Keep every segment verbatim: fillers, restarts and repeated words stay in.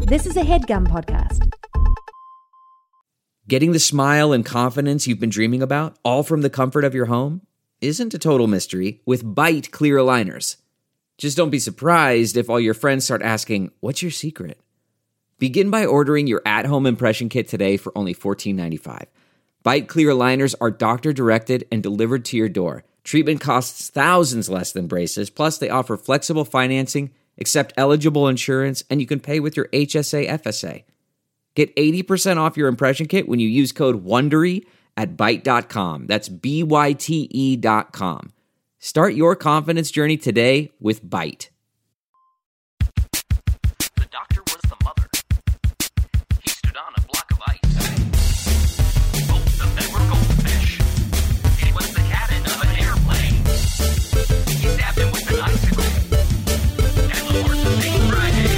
This is a HeadGum podcast. Getting the smile and confidence you've been dreaming about, all from the comfort of your home, isn't a total mystery with Byte clear aligners. Just don't be surprised if all your friends start asking, "What's your secret?" Begin by ordering your at-home impression kit today for only fourteen ninety-five. Byte clear aligners are doctor-directed and delivered to your door. Treatment costs thousands less than braces, plus they offer flexible financing, accept eligible insurance, and you can pay with your H S A F S A. Get eighty percent off your impression kit when you use code WONDERY at byte dot com. That's B Y T E dot com. Start your confidence journey today with Byte. The doctor was the mother. He stood on a block of ice. Both of them were goldfish. She was the cabin of an airplane. He stabbed him with an icicle. And the horse of Saint Friday.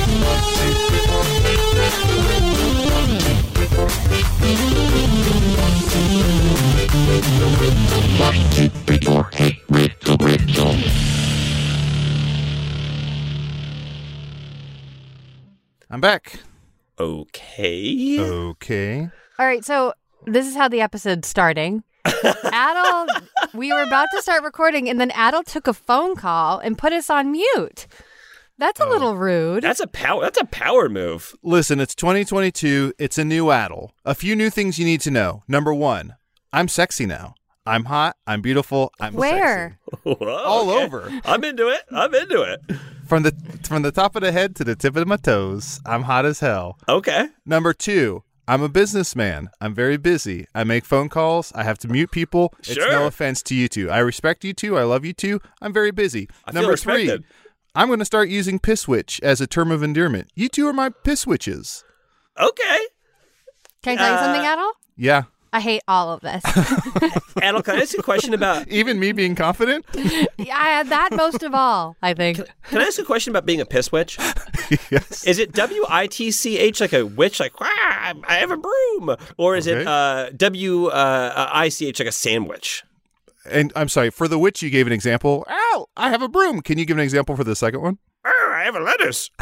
I'm back. Okay. Okay. All right, so this is how the episode's starting. Adel, we were about to start recording, and then Adel took a phone call and put us on mute. That's a Oh. little rude. That's a power. That's a power move. Listen, it's twenty twenty-two. It's a new Adel. A few new things you need to know. Number one, I'm sexy now. I'm hot. I'm beautiful. I'm Where? sexy. All Okay. over. I'm into it. I'm into it. From the from the top of the head to the tip of my toes. I'm hot as hell. Okay. Number two, I'm a businessman. I'm very busy. I make phone calls. I have to mute people. It's Sure. no offense to you two. I respect you two. I love you two. I'm very busy. I feel Number three, respected. I'm going to start using piss witch as a term of endearment. You two are my piss witches. Okay. Can I tell you Uh, something, Adel? Yeah. I hate all of this. Adel, can I ask you a question about? Even me being confident? Yeah, that most of all, I think. Can I ask a question about being a piss witch? Yes. Is it W I T C H like a witch, like "Wah, I have a broom, or is it Okay. uh, W I C H like a sandwich? And I'm sorry, for the witch, you gave an example. Ow, I have a broom. Can you give an example for the second one? "Arr, I have a lettuce.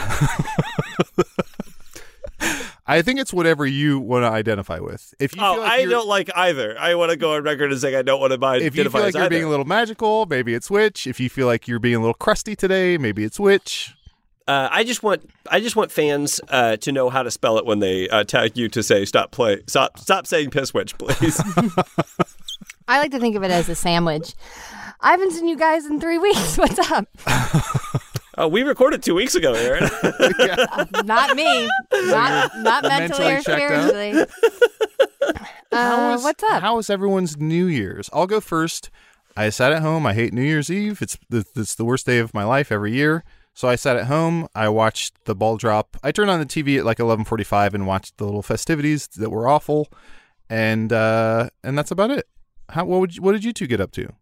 I think it's whatever you want to identify with. If you Oh, feel like I you're- don't like either. I want to go on record and say I don't want to buy. If you feel like you're being a little magical, maybe it's witch. If you feel like you're being a little crusty today, maybe it's witch. Uh, I just want I just want fans uh, to know how to spell it when they uh, tag you to say stop play stop stop saying piss witch, please. I like to think of it as a sandwich. I haven't seen you guys in three weeks. What's up? Oh, we recorded two weeks ago, Aaron. Not me. Not, not mentally, mentally or checked out? spiritually. How Uh, was- what's up? How was everyone's New Year's? I'll go first. I sat at home. I hate New Year's Eve. It's the, it's the worst day of my life every year. So I sat at home. I watched the ball drop. I turned on the T V at like eleven forty-five and watched the little festivities that were awful, and uh, and that's about it. How what would you, what did you two get up to?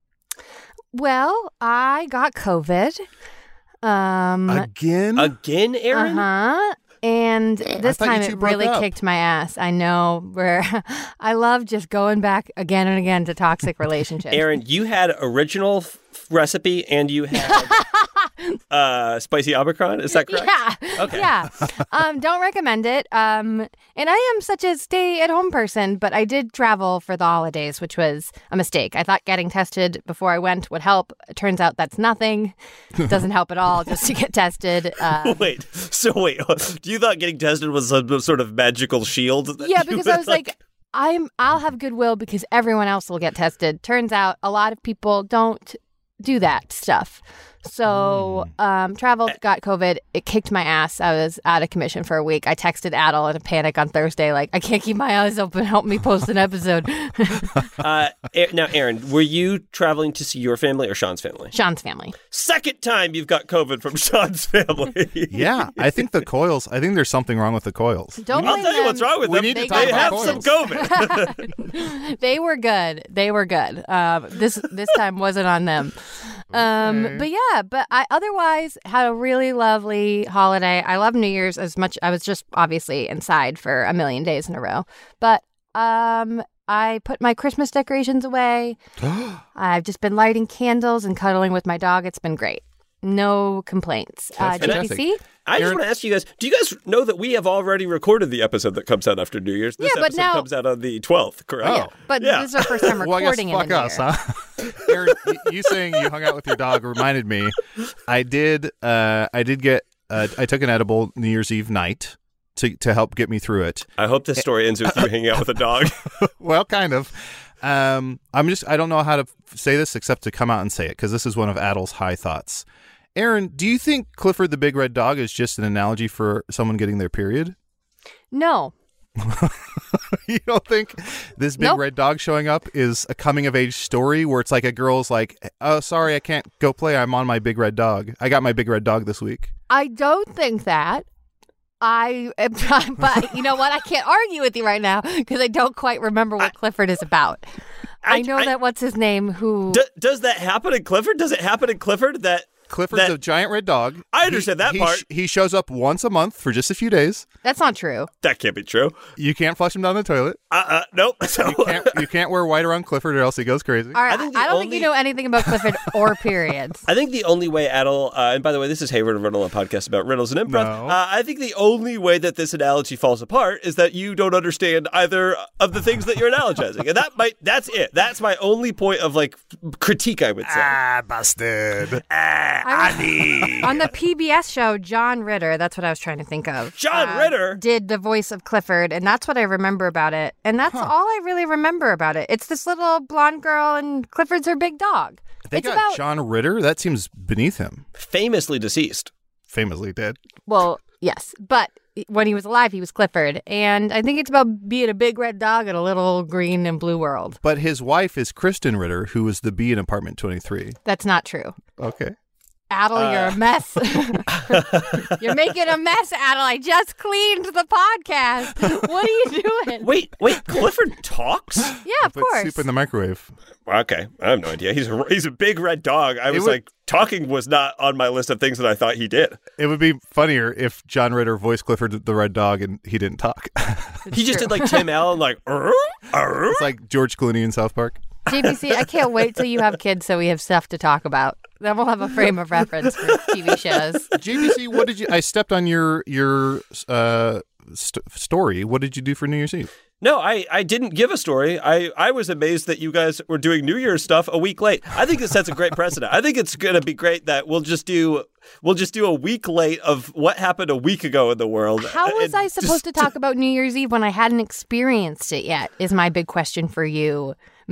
Well, I got COVID. Um, Again? Again, Aaron? Uh-huh. And this thought you time two it broke really up. kicked my ass. I know. Where I love just going back again and again to toxic relationships. Aaron, you had original f- recipe and you had uh, spicy Omicron. Is that correct? Yeah. Okay. Yeah. Um, don't recommend it. Um, and I am such a stay-at-home person, but I did travel for the holidays, which was a mistake. I thought getting tested before I went would help. It turns out that's nothing. It doesn't help at all just to get tested. Uh, Wait, so wait, you thought getting tested was some sort of magical shield? that yeah, you because would, I was like, I'm. I'll have goodwill because everyone else will get tested. Turns out a lot of people don't do that stuff. So um, traveled, got COVID. It kicked my ass. I was out of commission for a week. I texted Adel in a panic on Thursday, like, I can't keep my eyes open. Help me post an episode. uh, A- now, Aaron, were you traveling to see your family or Sean's family? Sean's family. Second time you've got COVID from Sean's family. Yeah, I think the coils. I think there's something wrong with the coils. Don't I'll blame tell you them. what's wrong with We them. need to They talk They about have coils. some COVID. They were good. They were good. Um, this this time wasn't on them. Um, Okay. But yeah, but I otherwise had a really lovely holiday. I love New Year's as much. I was just obviously inside for a million days in a row. But um, I put my Christmas decorations away. I've just been lighting candles and cuddling with my dog. It's been great. No complaints. Uh, That's J P C? fantastic. I just Aaron- want to ask you guys, do you guys know that we have already recorded the episode that comes out after New Year's? This Yeah, but episode now- comes out on the twelfth, correct? Oh. But Yeah. this is our first time Well, I guess recording fuck in a us, year. huh? Aaron, y- you saying you hung out with your dog reminded me. I did. Uh, I did get. Uh, I took an edible New Year's Eve night to to help get me through it. I hope this story ends with you hanging out with a dog. Well, kind of. Um, I'm just. I don't know how to f- say this except to come out and say it because this is one of Adel's high thoughts. Aaron, do you think Clifford the Big Red Dog is just an analogy for someone getting their period? No. You don't think this big Nope. red dog showing up is a coming of age story where it's like a girl's like, oh, sorry, I can't go play. I'm on my big red dog. I got my big red dog this week. I don't think that. I, but you know what? I can't argue with you right now because I don't quite remember what Clifford is about. I, I- know I- that what's his name who. D- does that happen in Clifford? Does it happen in Clifford that Clifford's That- a giant red dog. I understand He- that he part. sh- he shows up once a month for just a few days. That's not true. that can't be true? You can't flush him down the toilet. Uh, uh nope. So, You can't, you can't wear white around Clifford or else he goes crazy. All right. I I, think the don't think only- you know anything about Clifford or periods. I think the only way Adel, uh, and by the way, this is Hayward and Riddle, a podcast about riddles and improv. No. Uh, I think the only way that this analogy falls apart is that you don't understand either of the things that you're analogizing, and that might that's it. That's my only point of like critique, I would say. Ah, busted. I- on the P B S show, John Ritter, that's what I was trying to think of. John uh, Ritter? did the voice of Clifford, and that's what I remember about it. And that's all I really remember about it. It's this little blonde girl, and Clifford's her big dog. They it's got about John Ritter? That seems beneath him. Famously deceased. Famously dead. well, yes, but when he was alive, he was Clifford, and I think it's about being a big red dog in a little green and blue world. But his wife is Kristen Ritter, who was the bee in Apartment twenty-three. That's not true. Okay. Adel, you're a mess. You're making a mess, Adel. I just cleaned the podcast. What are you doing? Wait, wait, Clifford talks? Yeah, of Put course. soup in the microwave. Okay, I have no idea. He's a, he's a big red dog. I was would- like, talking was not on my list of things that I thought he did. It would be funnier if John Ritter voiced Clifford the Red Dog and he didn't talk. He just true. did like Tim Allen, like, "Arr, arr." It's like George Clooney in South Park. J B C, I can't wait till you have kids so we have stuff to talk about. Then we'll have a frame of reference for T V shows. J B C, what did you? I stepped on your your uh, st- story. What did you do for New Year's Eve? No, I, I didn't give a story. I, I was amazed that you guys were doing New Year's stuff a week late. I think this sets a great precedent. I think it's going to be great that we'll just do we'll just do a week late of what happened a week ago in the world. How was And I supposed just- to talk about New Year's Eve when I hadn't experienced it yet? Is my big question for you,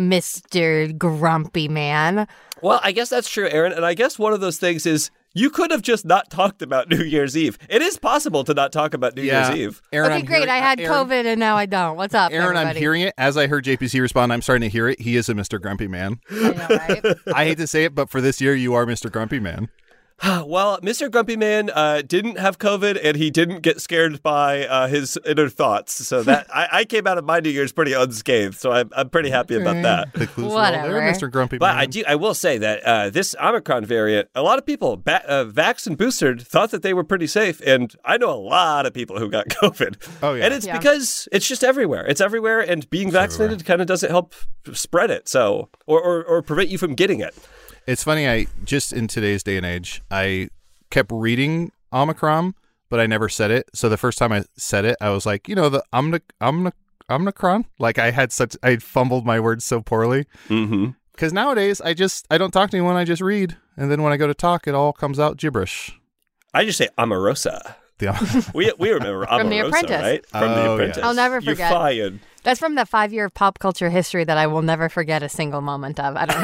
Mister Grumpy Man. Well, I guess that's true, Aaron. And I guess one of those things is you could have just not talked about New Year's Eve. It is possible to not talk about New Year's Eve. Aaron, okay, I'm great. hearing- I had Aaron, COVID and now I don't. What's up, Aaron, I'm everybody? hearing it. As I heard J P C respond, I'm starting to hear it. He is a Mister Grumpy Man. I know, right? I hate to say it, but for this year, you are Mister Grumpy Man. Well, Mister Grumpy Man uh, didn't have COVID, and he didn't get scared by uh, his inner thoughts. So that I, I came out of my New Year's pretty unscathed. So I'm, I'm pretty happy about that. The clues are all there, Whatever. Mister Grumpy But Man. I do. I will say that uh, this Omicron variant, a lot of people, ba- uh, vaxxed and boosted, thought that they were pretty safe, and I know a lot of people who got COVID. Oh, yeah. and it's Yeah. because it's just everywhere. It's everywhere, and being vaccinated kind of doesn't help spread it, so or, or or prevent you from getting it. It's funny. I just in today's day and age, I kept reading Omicron, but I never said it. So the first time I said it, I was like, you know, the Omnic Omnic Omnicron. Like I had such, I fumbled my words so poorly. Mm-hmm. Because nowadays, I just, I don't talk to anyone. I just read, and then when I go to talk, it all comes out gibberish. I just say Omarosa. The, We we remember From The Omarosa, Apprentice. right? From Oh, The yeah. Apprentice. I'll never You're forget. fired. That's from the five year of pop culture history that I will never forget a single moment of. I don't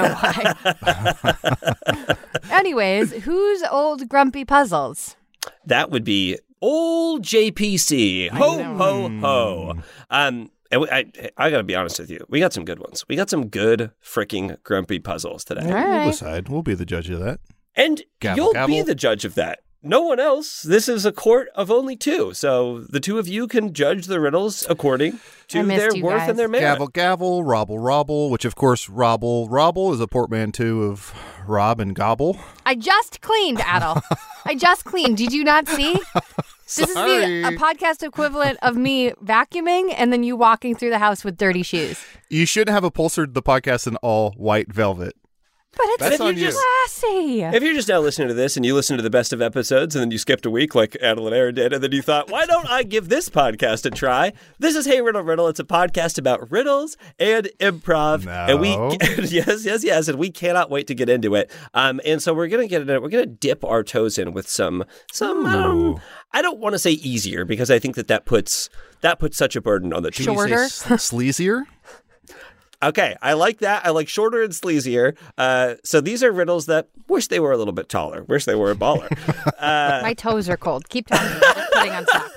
know why. Anyways, who's old grumpy puzzles? That would be old J P C. Ho, ho, ho. Um, and we, I, I got to be honest with you. We got some good ones. We got some good freaking grumpy puzzles today. All we'll right. decide. We'll be the judge of that. And Gavel, you'll be gavel. the judge of that. No one else. This is a court of only two. So the two of you can judge the riddles according I to missed their you worth guys. and their merit. Gavel, gavel, robble, robble, which of course, robble, robble is a portmanteau of rob and gobble. I just cleaned, Adel. I just cleaned. Did you not see? This is the, Sorry. a podcast equivalent of me vacuuming and then you walking through the house with dirty shoes. You should have upholstered the podcast in all white velvet. But it's That's on you. classy. If you're just now listening to this and you listen to the best of episodes and then you skipped a week like Adel and Aaron did, and then you thought, why don't I give this podcast a try? This is Hey Riddle Riddle. It's a podcast about riddles and improv. No. And we, yes, yes, yes. And we cannot wait to get into it. Um, and so we're going to get into it. We're going to dip our toes in with some, some, um, I don't want to say easier because I think that that puts, that puts such a burden on the Can team. you say Shorter? s- sleazier? Okay, I like that. I like shorter and sleazier. Uh, so these are riddles that wish they were a little bit taller. Wish they were a baller. Uh, My toes are cold. Keep telling me. I'm just putting on socks.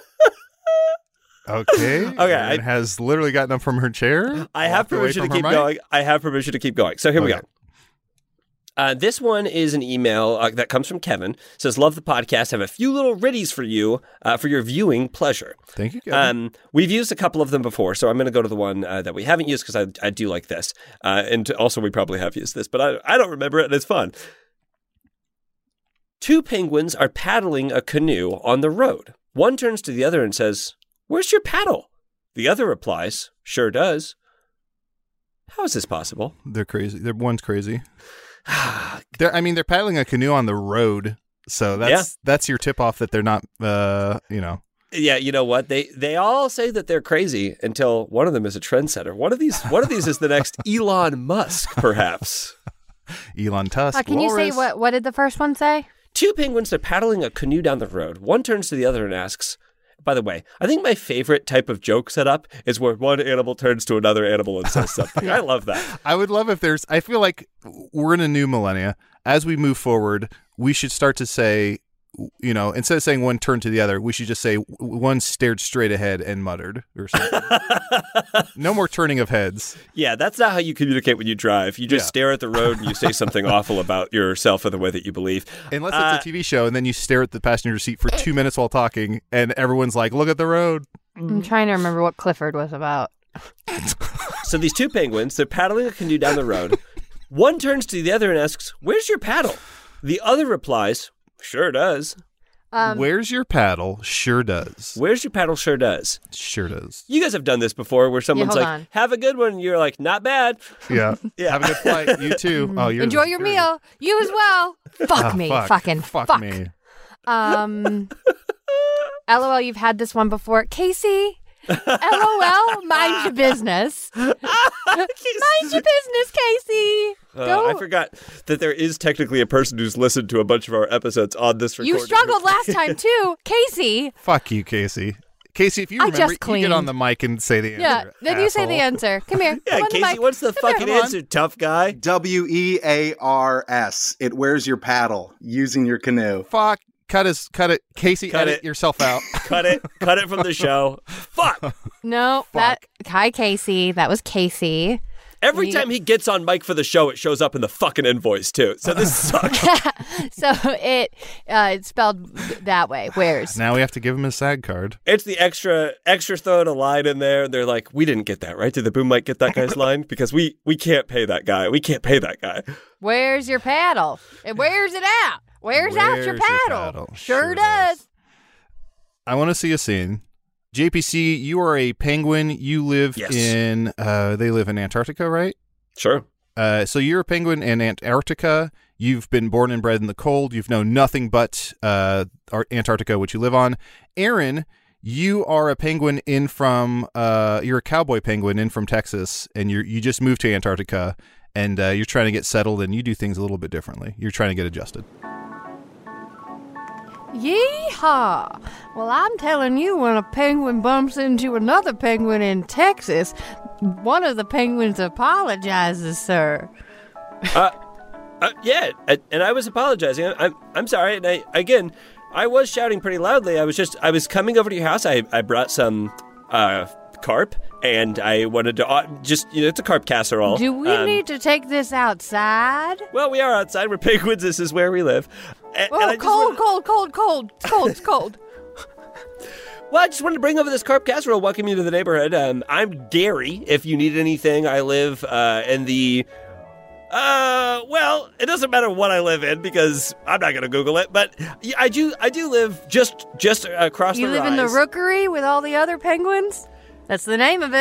Okay. Okay, Erin I- has literally gotten up from her chair. I have walked away permission to from her keep mic. going. I have permission to keep going. So here we Okay. go. Uh, this one is an email uh, that comes from Kevin. It says, love the podcast. Have a few little riddies for you uh, for your viewing pleasure. Thank you, Kevin. Um, we've used a couple of them before, so I'm going to go to the one uh, that we haven't used because I, I do like this. Uh, and also, we probably have used this, but I, I don't remember it, and it's fun. Two penguins are paddling a canoe on the road. One turns to the other and says, where's your paddle? The other replies, sure does. How is this possible? They're crazy. They're one's crazy. They're, I mean, they're paddling a canoe on the road, so that's Yeah. that's your tip off that they're not, uh, you know. Yeah, you know what? They they all say that they're crazy until one of them is a trendsetter. One of these one of these is the next Elon Musk, perhaps. Elon Tusk. Uh, can you say walrus. what? What did the first one say? Two penguins are paddling a canoe down the road. One turns to the other and asks, by the way, I think my favorite type of joke setup is where one animal turns to another animal and says something. I love that. I would love if there's. I feel like we're in a new millennia. As we move forward, we should start to say, you know, instead of saying one turned to the other, we should just say one stared straight ahead and muttered or something. No more turning of heads. Yeah, that's not how you communicate when you drive. You just Yeah. stare at the road and you say something awful about yourself or the way that you believe. Unless Uh, it's a T V show, and then you stare at the passenger seat for two minutes while talking, and everyone's like, "Look at the road." I'm trying to remember what Clifford was about. So these two penguins, they're paddling a canoe down the road. One turns to the other and asks, where's your paddle? The other replies, sure does. Um, Where's your paddle? Sure does. Where's your paddle? Sure does. Sure does. You guys have done this before where someone's hold like, on. have a good one. And you're like, not bad. Yeah. Yeah. Have a good flight. You too. Oh, yours Enjoy is your great. meal. You as well. Fuck Ah, me. fuck. Fucking Fuck, fuck. me. Um, LOL, you've had this one before. Casey, LOL, mind your business. Mind your business, Casey. Uh, Go. I forgot that there is technically a person who's listened to a bunch of our episodes on this recording. You struggled last time, too. Casey. Fuck you, Casey. Casey, if you I remember, just you get cleaned. on the mic and say the answer. Yeah, then you say the asshole. answer. Come here. Yeah, Come on the Casey, mic. what's the Come here. fucking Come on. answer, tough guy? W E A R S. It wears your paddle using your canoe. Fuck. Cut his, cut it. Casey, Cut edit it. yourself out. Cut it. Cut it from the show. Fuck. No, that. Hi, Casey. That was Casey. Every You- time he gets on mic for the show, it shows up in the fucking invoice, too. So this sucks. So it uh, it's spelled that way. Where's? Now we have to give him his SAG card. It's the extra, extra throwing a line in there. They're like, we didn't get that, right? Did the boom mic get that guy's line? Because we, we can't pay that guy. We can't pay that guy. Where's your paddle? And where's it at? Where's, out your Where's your paddle? paddle? Sure, Sure does. does. I want to see a scene. J P C, you are a penguin. You live Yes. in, uh, they live in Antarctica, right? Sure. Uh, so you're a penguin in Antarctica. You've been born and bred in the cold. You've known nothing but uh, Ar- Antarctica, which you live on. Aaron, you are a penguin in from, uh, you're a cowboy penguin in from Texas, and you you just moved to Antarctica, and uh, you're trying to get settled, and you do things a little bit differently. You're trying to get adjusted. Yeehaw! Well, I'm telling you, when a penguin bumps into another penguin in Texas, one of the penguins apologizes, sir. Uh, uh, yeah, I- and I was apologizing. I- I'm I'm sorry. And I again, I was shouting pretty loudly. I was just I was coming over to your house. I I brought some uh carp, and I wanted to uh, just you know it's a carp casserole. Do we Um, need to take this outside? Well, we are outside. We're penguins. This is where we live. A- Oh, and I just cold, wanted- cold, cold, cold, it's cold, it's cold. Well, I just wanted to bring over this carp casserole. Welcome you to the neighborhood. Um, I'm Gary. If you need anything, I live uh, in the. Uh, well, it doesn't matter what I live in because I'm not going to Google it. But yeah, I do. I do live just just across You the live in the rise. rookery with all the other penguins? That's the name of it.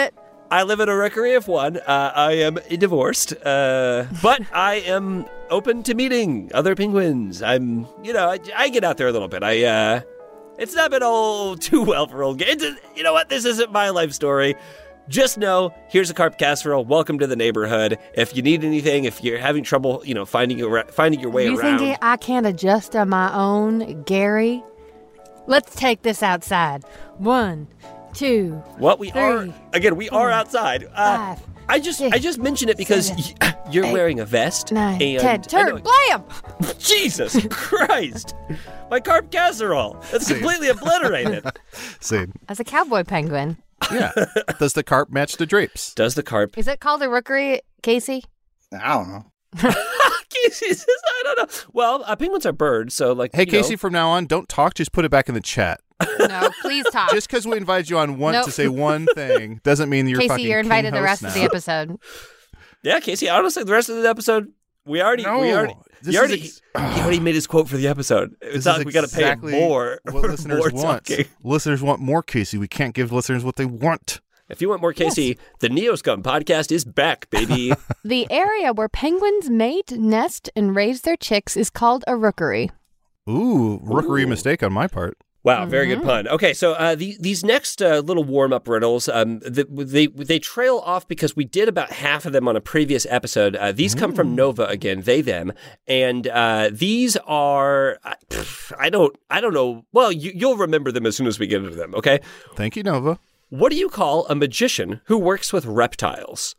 I live in a rookery of one. Uh, I am divorced, uh, but I am open to meeting other penguins. I'm, you know, I, I get out there a little bit. I, uh, it's not been all too well for old games. You know what? This isn't my life story. Just know, here's a carp casserole. Welcome to the neighborhood. If you need anything, if you're having trouble, you know, finding your finding your way you around. You think I can't adjust on my own, Gary? Let's take this outside. One, two, What we three, are again, we four, are outside. Uh, five, I just six, I just mentioned it because seven, y- you're eight, wearing a vest. nine, and ten. I Turn, know- blam! Jesus Christ! My carp casserole. That's completely obliterated. Same. As a cowboy penguin. Yeah. Does the carp match the drapes? Does the carp? Is it called a rookery, Casey? I don't know. Casey says, I don't know. Well, uh, penguins are birds, so like. Hey, you know. Casey, from now on, don't talk. Just put it back in the chat. No, please talk. Just because we invited you on once Nope. to say one thing doesn't mean you're Casey, fucking you're invited king the rest host of the now. episode. Yeah, Casey. Honestly, the rest of the episode, we already, No, we already, this he already, is he already made his quote for the episode. It's This not is like we got to pay him exactly more. What listeners more want. talking. Listeners want more, Casey. We can't give listeners what they want. If you want more Casey, the Neoscum podcast is back, baby. The area where penguins mate, nest, and raise their chicks is called a rookery. Ooh, rookery Ooh. mistake on my part. Wow, very good pun. Okay, so uh, the, these next uh, little warm-up riddles, um, the, they they trail off because we did about half of them on a previous episode. Uh, these come from Nova again, they them, and uh, these are I, pff, I don't I don't know. Well, you, you'll remember them as soon as we get into them. Okay, Thank you, Nova. what do you call a magician who works with reptiles?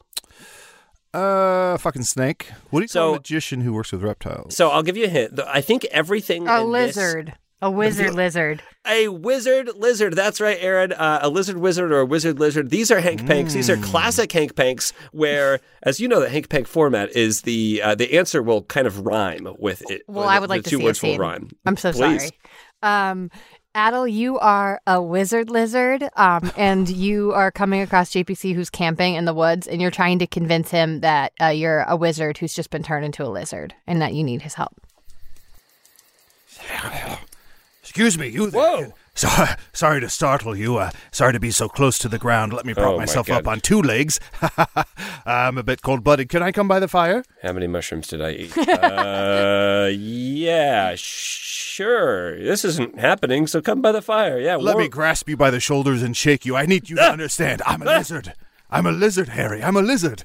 Uh, fucking snake. What do you So- call a magician who works with reptiles? So I'll give you a hint. The- I think everything A in lizard. A wizard lizard. This, a wizard lizard. That's right, Aaron. Uh, a lizard wizard or a wizard lizard. These are Hank Panks. These are classic Hank Panks where, as you know, the Hank Pank format is the uh, the answer will kind of rhyme with it. Well, The- I would like the to two see words a scene. will rhyme. I'm so Please. sorry. Um, Adel, you are a wizard lizard, um, and you are coming across J P C who's camping in the woods, and you're trying to convince him that uh, you're a wizard who's just been turned into a lizard and that you need his help. Excuse me, you there. Whoa. So, sorry to startle you. Uh, sorry to be so close to the ground. Let me prop Oh, my myself God. up on two legs. I'm a bit cold-blooded. Can I come by the fire? How many mushrooms did I eat? uh, yeah, sure. This isn't happening, so come by the fire. Yeah. Let war- me grasp you by the shoulders and shake you. I need you to understand. I'm a lizard. I'm a lizard, Harry. I'm a lizard.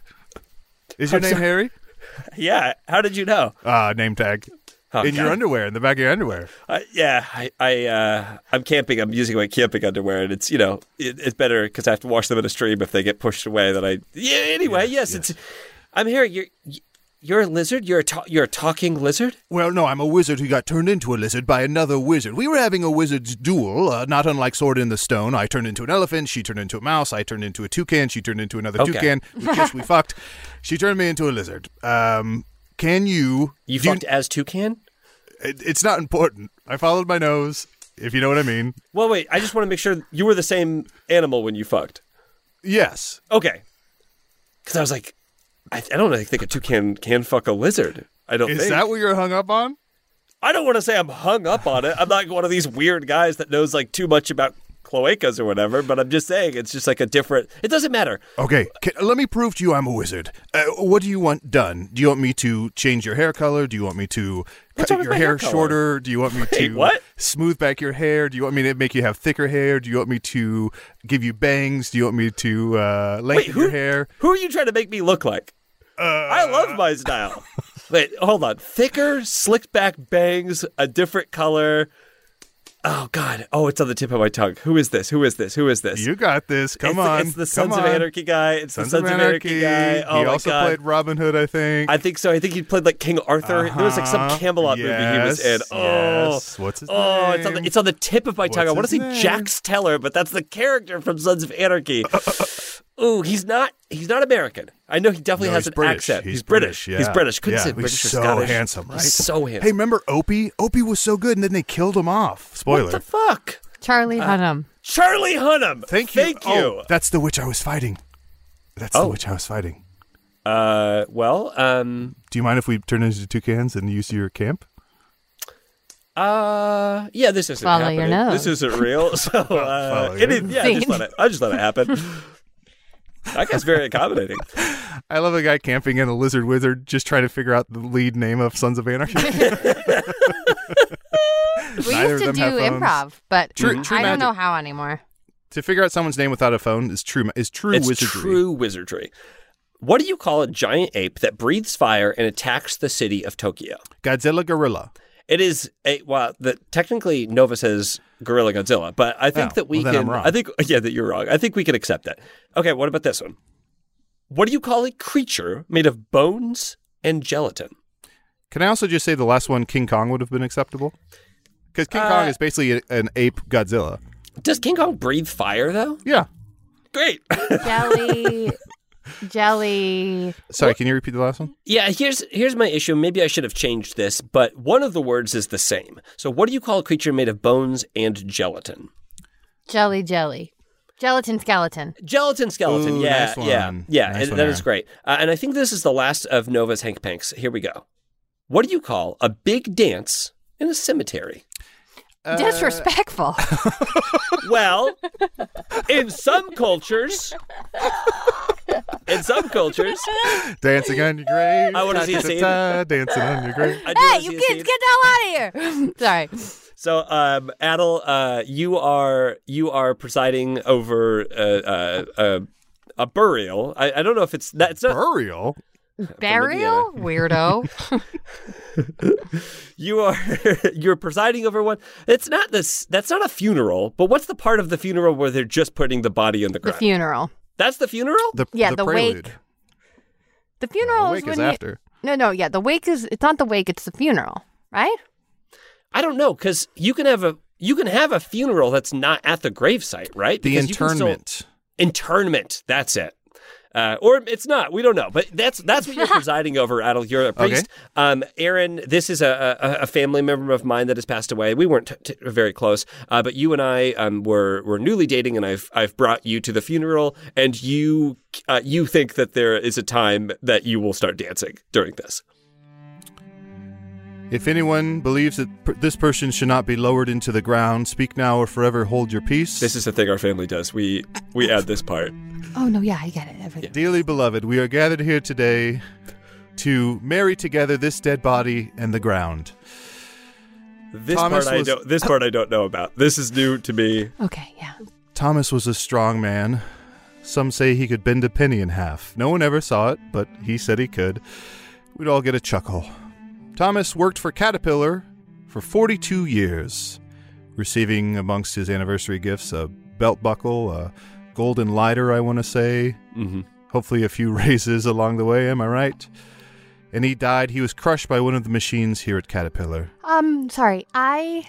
Is your I'm name sorry. Harry? Yeah. How did you know? Uh, name tag. Oh, in your God. underwear, in the back of your underwear. Uh, yeah, I, I, uh, I'm camping. I'm using my camping underwear, and it's you know, it, it's better because I have to wash them in a stream if they get pushed away. That I, yeah. Anyway, yes, it's. I'm here. You're, you're a lizard. You're a ta- you're a talking lizard. Well, no, I'm a wizard who got turned into a lizard by another wizard. We were having a wizard's duel, uh, not unlike Sword in the Stone. I turned into an elephant, she turned into a mouse, I turned into a toucan, she turned into another Okay. toucan. We kissed, we fucked. She turned me into a lizard. Um, can you... You do fucked as toucan. It, it's not important. I followed my nose, if you know what I mean. Well, wait. I just want to make sure you were the same animal when you fucked. Yes. Okay. Because I was like, I, I don't really think a toucan can fuck a lizard. I don't Is think. that what you're hung up on? I don't want to say I'm hung up on it. I'm not one of these weird guys that knows like too much about cloacas or whatever, but I'm just saying it's just like a different. It doesn't matter. Okay, can, let me prove to you I'm a wizard. Uh, what do you want done? Do you want me to change your hair color? Do you want me to What's cut wrong with your my hair, hair color? shorter? Do you want me Wait, to what? smooth back your hair? Do you want me to make you have thicker hair? Do you want me to give you bangs? Do you want me to uh, lengthen Wait, who, your hair? who are you trying to make me look like? Uh, I love my style. Wait, hold on. Thicker, slicked back bangs, a different color. Oh, God. Oh, it's on the tip of my tongue. Who is this? Who is this? Who is this? You got this. Come it's on. The, it's the Come Sons of on. Anarchy guy. It's Sons the Sons of Anarchy, guy. Oh, he my also God. played Robin Hood, I think. I think so. I think he played like King Arthur. There was like some Uh-huh. Camelot movie he was in. Yes, Oh, yes. What's his oh, name? it's on the it's on the tip of my tongue. I What's want to his say name? Jax Teller, but that's the character from Sons of Anarchy. Ooh, he's not he's not American. I know he definitely No, has he's an British. accent. He's British. British, He's yeah. British. Couldn't Yeah, say he's British or so Scottish. handsome, right? He's so handsome. Hey, remember Opie? Opie was so good, and then they killed him off. Spoiler. What the fuck? Charlie Hunnam. Charlie Hunnam. Thank you. Thank you. Oh, that's the witch I was fighting. That's Oh. the witch I was fighting. Uh, well, um, Do you mind if we turn into toucans and use your camp? uh, yeah, this isn't Follow happening. your nose. This isn't real. So, uh, Follow it your is, yeah, just let it. I just let it happen. That guy's very accommodating. I love a guy camping in a lizard wizard just trying to figure out the lead name of Sons of Anarchy. We Neither used of to them do have phones. improv, but True- mm, true I don't know magic. how anymore. To figure out someone's name without a phone is true is true It's wizardry. true wizardry. What do you call a giant ape that breathes fire and attacks the city of Tokyo? Godzilla gorilla. It is a well. The technically Nova says Gorilla Godzilla, but I think Oh, that we well, then can. I'm wrong. I think yeah, that you're wrong. I think we can accept that. Okay, what about this one? What do you call a creature made of bones and gelatin? Can I also just say the last one, King Kong, would have been acceptable? Because King Uh, Kong is basically a, an ape Godzilla. Does King Kong breathe fire though? Yeah. Great. Jelly, jelly. Sorry, can you repeat the last one? Yeah, here's here's my issue. Maybe I should have changed this, but one of the words is the same. So what do you call a creature made of bones and gelatin? Jelly, jelly. Gelatin skeleton. Gelatin skeleton. Ooh, yeah, nice one. yeah, yeah. Nice and one, that is Aaron. great. Uh, and I think this is the last of Nova's Hank Panks. Here we go. What do you call a big dance in a cemetery? Uh, Disrespectful. Well, in some cultures, in some cultures, Dancing on your grave. I wanna see a scene. Ta-ta-ta, Dancing on your grave. I do Hey, wanna you see a kids, scene. get the hell out of here. Sorry. So, um, Adel, uh, you are you are presiding over uh, uh, uh, a burial. I, I don't know if it's that. It's not. Burial? Burial? Weirdo. You are you're presiding over one. It's not this. That's not a funeral. But what's the part of the funeral where they're just putting the body in the The ground? funeral. That's the funeral. The, Yeah, the, the prelude. wake. The funeral The wake is when is you... after. No, no, yeah. The wake is... It's not the wake, it's the funeral, right? I don't know because you can have a you can have a funeral that's not at the gravesite, right? The Because you can still- internment. Internment. That's it. Uh, or it's not. We don't know. But that's that's what you're presiding over, Adel. You're a priest. Okay. Um, Aaron, this is a, a, a family member of mine that has passed away. We weren't t- t- very close, uh, but you and I um, were were newly dating, and I've I've brought you to the funeral, and you uh, you think that there is a time that you will start dancing during this. If anyone believes that per- this person should not be lowered into the ground, speak now or forever hold your peace. This is the thing our family does. We we add this part. Oh, no, yeah, I get it. Everything. Dearly beloved, we are gathered here today to marry together this dead body and the ground. This Thomas part I was- don't. This part I don't know about. This is new to me. Okay, yeah. Thomas was a strong man. Some say he could bend a penny in half. No one ever saw it, but he said he could. We'd all get a chuckle. Thomas worked for Caterpillar for forty-two years, receiving amongst his anniversary gifts a belt buckle, a golden lighter, I want to say, Mm-hmm. hopefully a few raises along the way, am I right? And he died. He was crushed by one of the machines here at Caterpillar. Um, sorry. I...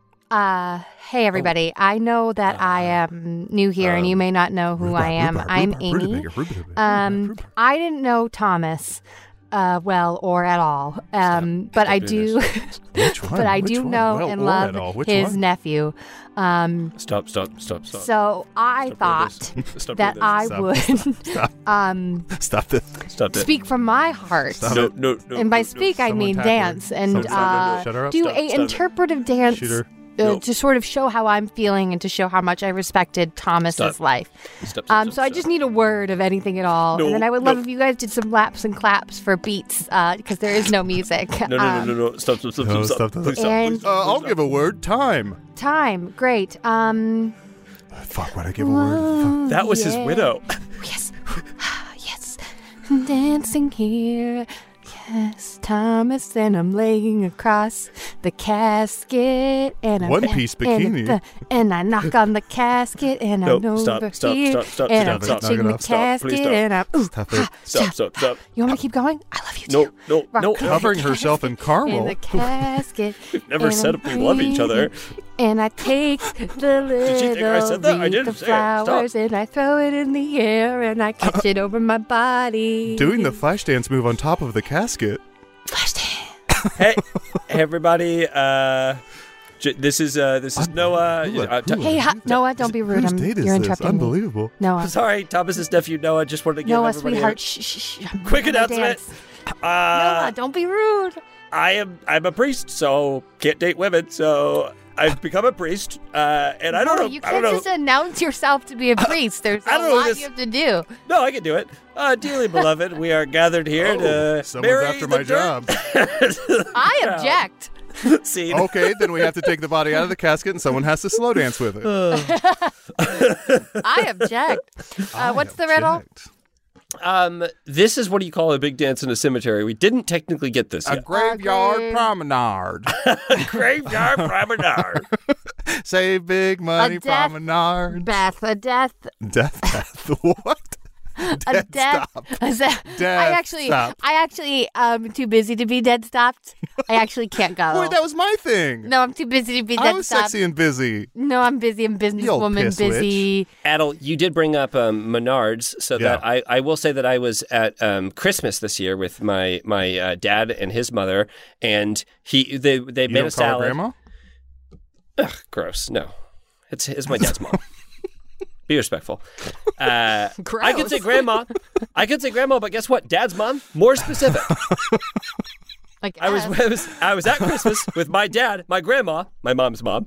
Uh, hey, everybody. I know that I am new here, and you may not know who I am. I'm Amy. Um, I didn't know Thomas uh, well or at all, um, but I do, Which one? but I Which do one? know Well, and or love at all. Which his one? nephew. Um, Stop! Stop! Stop! Stop! so I Stop thought doing this. Stop that doing I Stop. would Stop. um, Stop this. this. Stop it. speak from my heart. Stop. No, no, no. And by no, no. speak, I Someone mean tackle her. dance and Someone tackle her. uh, Shut her up. do Stop, a stop it. interpretive dance Shoot her. uh, No. to sort of show how I'm feeling and to show how much I respected Thomas's Stop. life. Stop, stop, Um, stop, so I stop. just need a word of anything at all, No, and then I would love no. if you guys did some laps and claps for beats because there is no music. No, no, no, Um, no, no! Stop! Stop! Stop! No, Stop! stop, Stop! stop, Please stop! And- Please Uh, stop, I'll please give a word. Time. Time, great. Um, Uh, fuck, why'd I give a word? Fuck. That was his yeah. widow. Yes, yes, dancing here. Yes, Thomas, and I'm laying across the casket, and I One piece and, bikini. the- and I knock on the casket, and No, I'm over stop, stop, here, stop, stop, and stop, I'm stop. touching Knock it the off. Stop, casket, please stop. and I'm ooh, Stop it. Stop! Stop! Stop! You want me to keep going? I love you No, too. no, Rock no! the Covering herself in in caramel. the casket. Never and said I'm we love each other. breathing, And I take the Did you think I little said that? I wreath didn't of say it. Stop. flowers, and I throw it in the air, and I catch it over my body. Doing the flash dance move on top of the casket. Flash dance. Hey, hey, everybody! Uh, j- this is uh, this is Noah. Who- Uh, t- who- Hey, ha- Noah, don't be rude. Whose I'm, date is you're this? interrupting me. Unbelievable. Noah. Sorry, Thomas's nephew Noah. Just wanted to give Noah, everybody sweetheart. a Shh, shh, shh. I'm quick gonna announcement. dance. Uh, Noah, don't be rude. I am I'm a priest, so can't date women. So I've become a priest, uh, and I don't No, know. you I don't can't know. just announce yourself to be a priest. There's I a don't know lot this- you have to do. No, I can do it. Uh, dearly beloved, we are gathered here to Someone's marry after the my dirt. job. I object. Scene. Okay, then we have to take the body out of the casket and someone has to slow dance with it. I object. Uh, I what's the riddle? object. Um, this is what do you call a big dance in a cemetery? We didn't technically get this A yet. graveyard grave- promenade. Graveyard promenade. Save big money A death promenade. Beth, a death, Death, death. What? a Death death. stop. a ze- I Death actually, stop. I actually, um, too busy to be dead stopped. I actually can't go. Wait, that was my thing. no, I'm too busy to be I dead was stopped. sexy and busy. No, I'm busy. I'm old businesswoman. piss witch. Busy. Adel, you did bring up um, Menards, so that Yeah. I, I will say that I was at um, Christmas this year with my my uh, dad and his mother, and he they they You made don't a call her salad. grandma? Ugh, gross. No, it's it's my dad's mom. Be respectful. Uh, I could say grandma. I could say grandma, but guess what? Dad's mom, more specific. Like I was, I was I was at Christmas with my dad, my grandma, my mom's mom.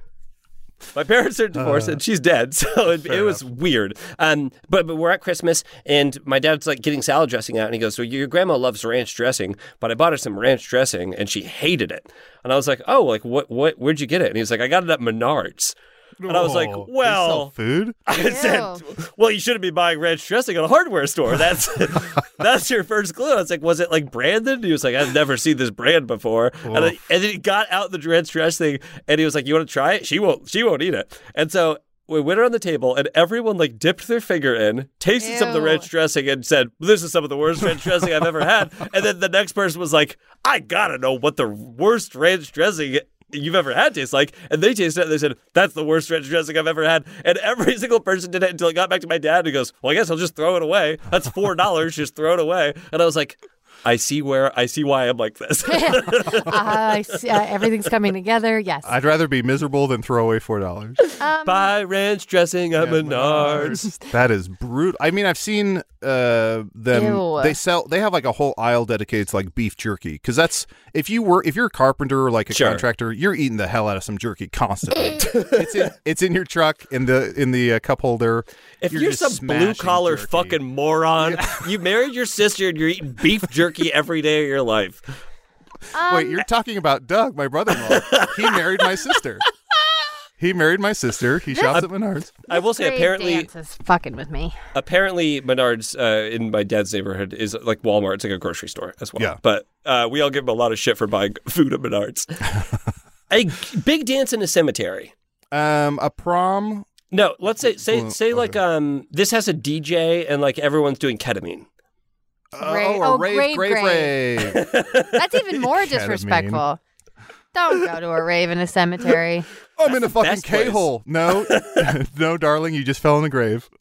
My parents are divorced and she's dead, so it, it was weird. Um, but but we're at Christmas and my dad's like getting salad dressing out, and he goes, "So your grandma loves ranch dressing, but I bought her some ranch dressing and she hated it." And I was like, "Oh, like what? What? Where'd you get it?" And he's like, "I got it at Menards." And I was like, Oh, they well- sell food? I said, "Well, you shouldn't be buying ranch dressing at a hardware store. That's that's your first clue." I was like, "Was it like branded?" And he was like, "I've never seen this brand before." And, I, and then he got out the ranch dressing, and he was like, "You want to try it?" She won't. She won't eat it. And so we went around the table, and everyone like dipped their finger in, tasted some of the Ew. ranch dressing, and said, "This is some of the worst ranch dressing I've ever had." And then the next person was like, "I gotta know what the worst ranch dressing you've ever had tastes like." And they tasted it and they said, "That's the worst ranch dressing I've ever had." And every single person did it until it got back to my dad, and he goes, "Well, I guess I'll just throw it away. That's four dollars, just throw it away." And I was like, I see where I see why I'm like this. uh, I see, uh, everything's coming together. Yes. I'd rather be miserable than throw away four dollars. Um, Buy ranch dressing at Menards. That is brutal. I mean, I've seen uh, them. Ew. They sell. They have like a whole aisle dedicated to like beef jerky, because that's if you were if you're a carpenter or like a Sure. contractor, you're eating the hell out of some jerky constantly. it's in it's in your truck in the in the uh, cup holder. If you're, just some smashing blue collar jerky. fucking moron, you married your sister and you're eating beef jerky every day of your life. Wait, you're talking about Doug, my brother-in-law. He married my sister. He married my sister. He shops at Menards. I will say, Grave apparently, dance is fucking with me. apparently Menards uh, in my dad's neighborhood is like Walmart. It's like a grocery store as well. Yeah. But uh, we all give him a lot of shit for buying food at Menards. A big dance in a cemetery. Um, a prom. No, let's say say Well, say like um this has a D J and like everyone's doing ketamine. Gra- oh, oh, a rave, grave, grave, grave. rave. That's even more Ketamine. disrespectful. Don't go to a rave in a cemetery. I'm in a fucking best place. K-hole. No, no, darling, you just fell in the grave.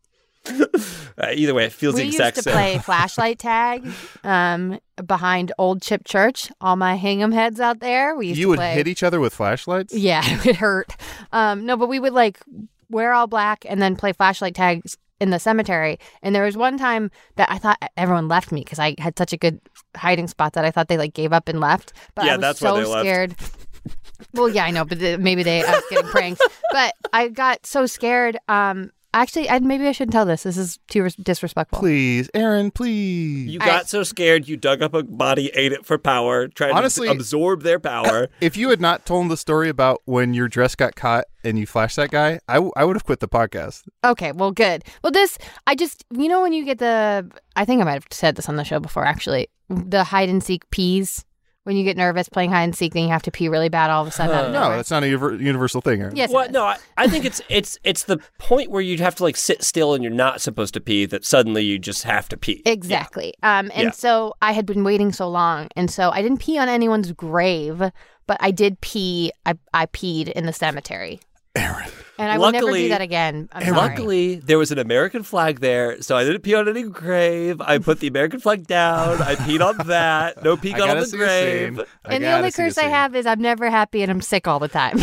Uh, either way, it feels We the used exact to same. play flashlight tag um, behind Old Chip Church. All my Hingham heads out there. We used You to would play. hit each other with flashlights? Yeah, it would hurt. Um, no, but we would like wear all black and then play flashlight tags in the cemetery. And there was one time that I thought everyone left me because I had such a good hiding spot that I thought they like gave up and left. But Yeah, I was that's why so they left. scared. Well, yeah, I know, but the, maybe they I was getting pranked. But I got so scared. Um, actually, I, maybe I shouldn't tell this. This is too res- disrespectful. Please, Aaron, please. You All got right. so scared, you dug up a body, ate it for power, tried Honestly- to absorb their power. If you had not told the story about when your dress got caught and you flashed that guy, I, w- I would have quit the podcast. Okay, well, good. Well, this, I just, you know, when you get the, I think I might have said this on the show before, actually, the hide and seek peas. When you get nervous playing hide and seek, then you have to pee really bad all of a sudden. out of No, nowhere. that's not a univer- universal thing, Aaron. Yes, it Well, is. no, I, I think it's it's it's the point where you'd have to like sit still and you're not supposed to pee that suddenly you just have to pee. Exactly. Um, and Yeah. so I had been waiting so long, and so I didn't pee on anyone's grave, but I did pee. I I peed in the cemetery. Aaron. And I will never Luckily- do that again. I'm And sorry. luckily, there was an American flag there, so I didn't pee on any grave. I put the American flag down. I peed on that. No I peeing gotta on the see a grave. scene. I And the gotta only see a curse I scene. have is I'm never happy and I'm sick all the time.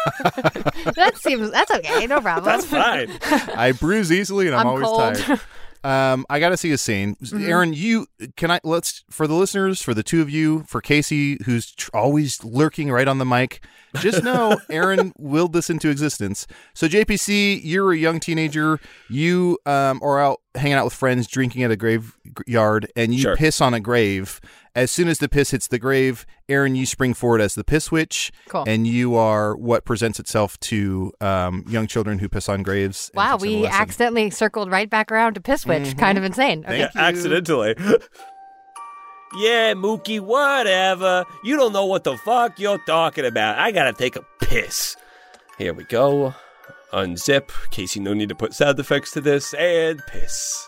that seems that's okay, no problem. That's fine. I bruise easily and I'm, I'm always cold. tired. Um, I got to see a scene. Mm-hmm. Aaron, you can I let's for the listeners, for the two of you, for Casey, who's tr- always lurking right on the mic. Just know, Aaron willed this into existence. So, J P C, you're a young teenager. You um are out hanging out with friends, drinking at a graveyard, and you Sure. piss on a grave. As soon as the piss hits the grave, Aaron, you spring forward as the piss witch, Cool. and you are what presents itself to um, young children who piss on graves. and Wow, teach them a we lesson. accidentally circled right back around to Piss Witch. Mm-hmm. Kind of insane. Okay. Yeah, accidentally. Yeah, Mookie, whatever. You don't know what the fuck you're talking about. I gotta take a piss. Here we go. Unzip. Casey, no need to put sound effects to this. And piss.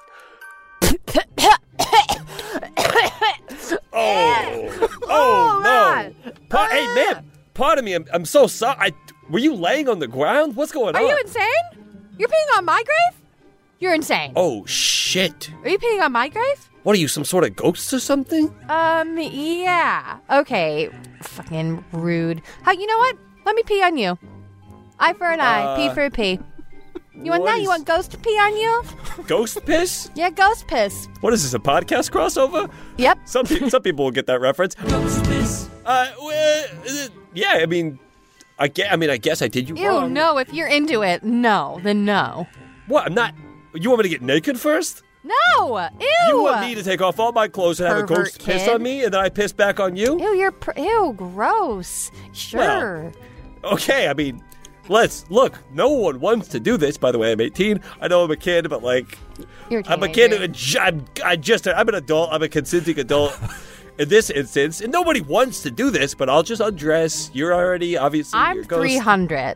Oh, oh no! man. Pa- hey, man, pardon me. I'm, I'm so sorry. I, were you laying on the ground? What's going Are on? you insane? You're peeing on my grave? You're insane. Oh shit! Are you peeing on my grave? What are you, some sort of ghost or something? Um, yeah. Okay. Fucking rude. How, you know what? Let me pee on you. Eye for an eye, Uh, pee for a pee. You want what that? is- You want ghost to pee on you? Ghost piss? Yeah, ghost piss. What is this? A podcast crossover? Yep. Some pe- some people will get that reference. Ghost piss. Uh, well, uh, yeah. I mean, I guess, I mean, I guess I did you Ew, wrong. no. If you're into it, no. Then no. What? I'm not. You want me to get naked first? No. Ew. You want me to take off all my clothes and have a Pervert ghost piss kid. on me, and then I piss back on you? Ew, you're pr- ew, gross. Sure. Okay, I mean, let's look. No one wants to do this. By the way, I'm eighteen. I know I'm a kid, but like, You're a I'm a kid. teenager. I'm, I'm just. I'm an adult. I'm a consenting adult. In this instance, and nobody wants to do this, but I'll just undress. You're already obviously. I'm your ghost. three hundred.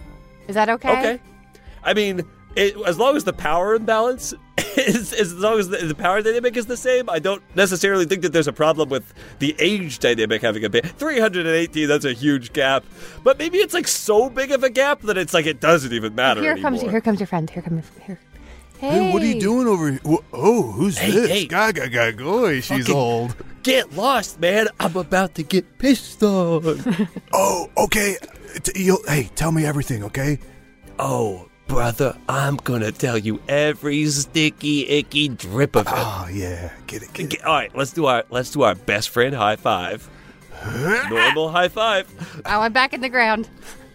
Is that okay? Okay. I mean, it, as long as the power imbalance is, as long as the, the power dynamic is the same, I don't necessarily think that there's a problem with the age dynamic having a bit. three hundred eighteen, that's a huge gap. But maybe it's like so big of a gap that it's like it doesn't even matter Here anymore. comes here comes your friend. Here comes here. Hey, Hey, what are you doing over here? Wh- Oh, who's Hey, this? hey. Gaga Gagoy, she's Fucking- old. Get lost, man. I'm about to get pissed on. Oh, okay. T- you'll- hey, tell me everything, okay? Oh, brother, I'm gonna tell you every sticky, icky drip of it. Oh, yeah. Get it, get it. Get- All right, let's do our let's do our best friend high five. Normal high five. I went back in the ground.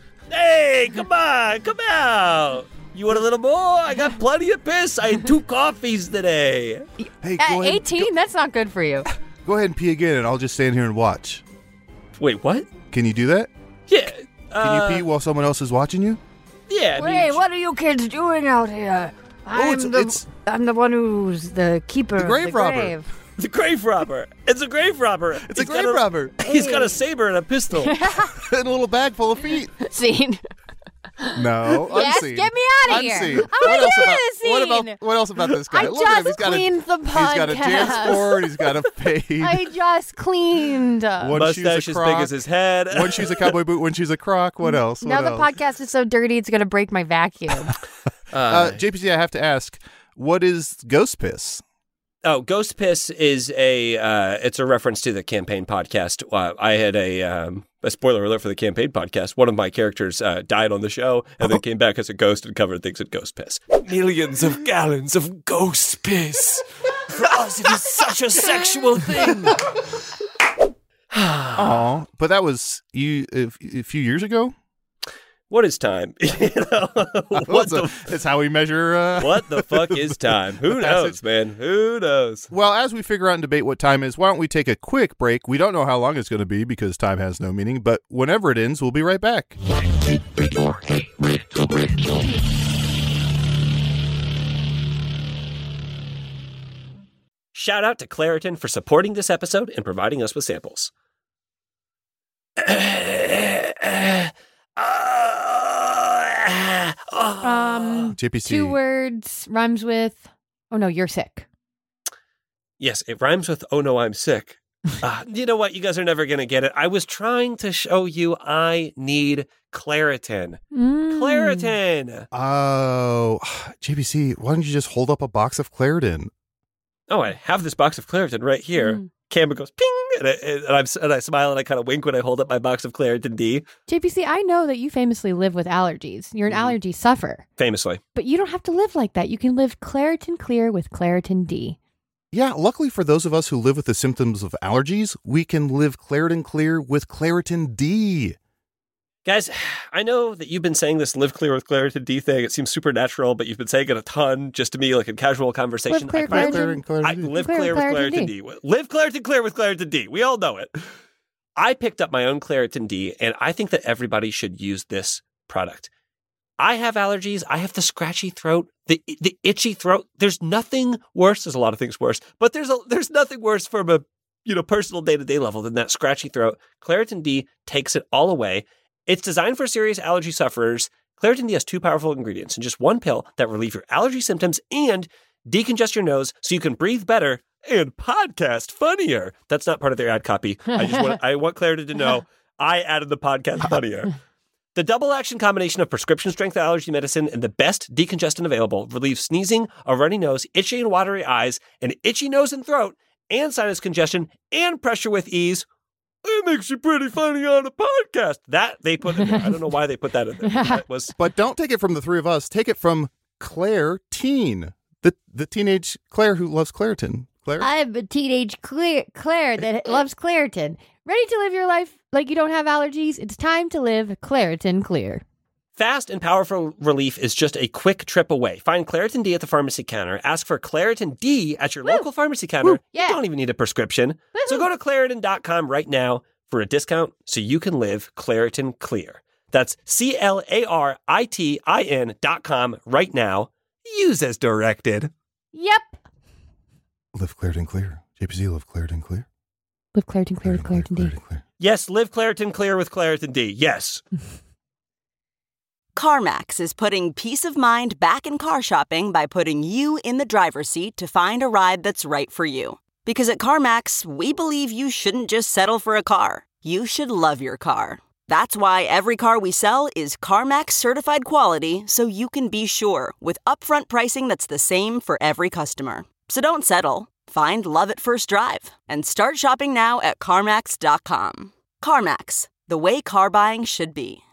Hey, come on, come out. You want a little more? I got plenty of piss. I had two coffees today. Hey, At go ahead, eighteen, that's not good for you. go, go ahead and pee again, and I'll just stand here and watch. Wait, what? Can you do that? Yeah. Can Uh, you pee while someone else is watching you? Yeah. I mean, Wait, what are you kids doing out here? I'm it's- the it's- I'm the one who's the keeper The grave of the robber. grave. The grave robber. It's a grave robber. It's a He's grave got robber. He's got a saber and a pistol. And a little bag full of feet. Scene. No, Yes, unseen. get me outta here. Unseen. I wanna What else hear about this what scene. about what else about this guy? I Look at him. just He's got cleaned a, the He's got a podcast. JanSport. He's got a fade. I just cleaned. One shoe's Mustache a as croc. big as his head. One shoe's a cowboy boot. One shoe's a croc. What else? What Now the else? podcast is so dirty, it's gonna break my vacuum. Uh, J P C, I have to ask, what is ghost piss? Oh, Ghost Piss is a uh, it's a reference to the campaign podcast. Uh, I had a um, a spoiler alert for the campaign podcast. One of my characters uh, died on the show and then came back as a ghost and covered things in Ghost Piss. Millions of gallons of Ghost Piss. For us, it is such a sexual thing. Oh, but that was you a, a few years ago. What is time? You know, what What's the a- That's how we measure. Uh... what the fuck is time? Who The knows, passage. man? Who knows? Well, as we figure out and debate what time is, why don't we take a quick break? We don't know how long it's going to be because time has no meaning, but whenever it ends, we'll be right back. Shout out to Claritin for supporting this episode and providing us with samples. Um, J P C. two words rhymes with. Oh no, you're sick. Yes, it rhymes with "Oh no, I'm sick." Uh, you know what? You guys are never going to get it. I was trying to show you I need Claritin. Mm. Claritin! Oh, J P C, why don't you just hold up a box of Claritin? Oh, I have this box of Claritin right here. Mm. Camera goes ping, and I, and, I'm, and I smile and I kind of wink when I hold up my box of Claritin D. J P C, I know that you famously live with allergies. You're an Mm-hmm. allergy sufferer. Famously. But you don't have to live like that. You can live Claritin Clear with Claritin D. Yeah, luckily for those of us who live with the symptoms of allergies, we can live Claritin Clear with Claritin D. Guys, I know that you've been saying this live clear with Claritin D thing. It seems supernatural, but you've been saying it a ton just to me, like in casual conversation. Live clear, I find- Claritin. Claritin, I Claritin D. live Clear clear with with Claritin Claritin D. D. Live Claritin Clear with Claritin D. We all know it. I picked up my own Claritin D, and I think that everybody should use this product. I have allergies. I have the scratchy throat, the the itchy throat. There's nothing worse. There's a lot of things worse, but there's a, there's nothing worse from a you know personal day to day level than that scratchy throat. Claritin D takes it all away. It's designed for serious allergy sufferers. Claritin D has two powerful ingredients in just one pill that relieve your allergy symptoms and decongest your nose so you can breathe better and podcast funnier. That's not part of their ad copy. I just want I want Claritin to know I added the podcast funnier. The double action combination of prescription strength allergy medicine and the best decongestant available relieves sneezing, a runny nose, itchy and watery eyes, an itchy nose and throat, and sinus congestion and pressure with ease. It makes you pretty funny on a podcast. That they put in there. I don't know why they put that in there. That was But don't take it from the three of us. Take it from Claire Teen, the the teenage Claire who loves Claritin. Claire? I'm a teenage Claire, Claire that loves Claritin. Ready to live your life like you don't have allergies? It's time to live Claritin Clear. fast and powerful relief is just a quick trip away. Find Claritin D at the pharmacy counter. Ask for Claritin D at your Woo. local pharmacy counter. Woo. Yeah. You don't even need a prescription. So go to Claritin dot com right now for a discount so you can live Claritin Clear. That's C L A R I T I N dot com right now. Use as directed. Yep. Live Claritin Clear. J P C, live Claritin Clear. Live Claritin Clear with Claritin D. Clear. Yes, live Claritin Clear with Claritin D. Yes. CarMax is putting peace of mind back in car shopping by putting you in the driver's seat to find a ride that's right for you. Because at CarMax, we believe you shouldn't just settle for a car. You should love your car. That's why every car we sell is CarMax certified quality, so you can be sure with upfront pricing that's the same for every customer. So don't settle. Find love at first drive and start shopping now at CarMax dot com. CarMax, the way car buying should be.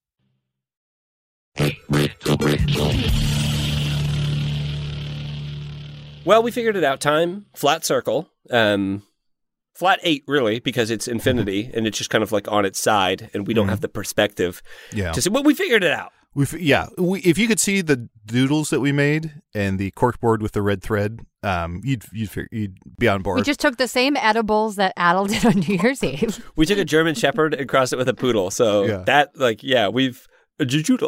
Well, we figured it out. Time, flat circle. Um, flat eight, really, because it's infinity and it's just kind of like on its side and we don't have the perspective Yeah. to see. But we figured it out. We yeah, we, if you could see the doodles that we made and the corkboard with the red thread, um, you'd you'd figure, you'd be on board. We just took the same edibles that Adel did on New Year's Eve. We took a German Shepherd and crossed it with a poodle. So Yeah. that, like, yeah, we've a judoodle.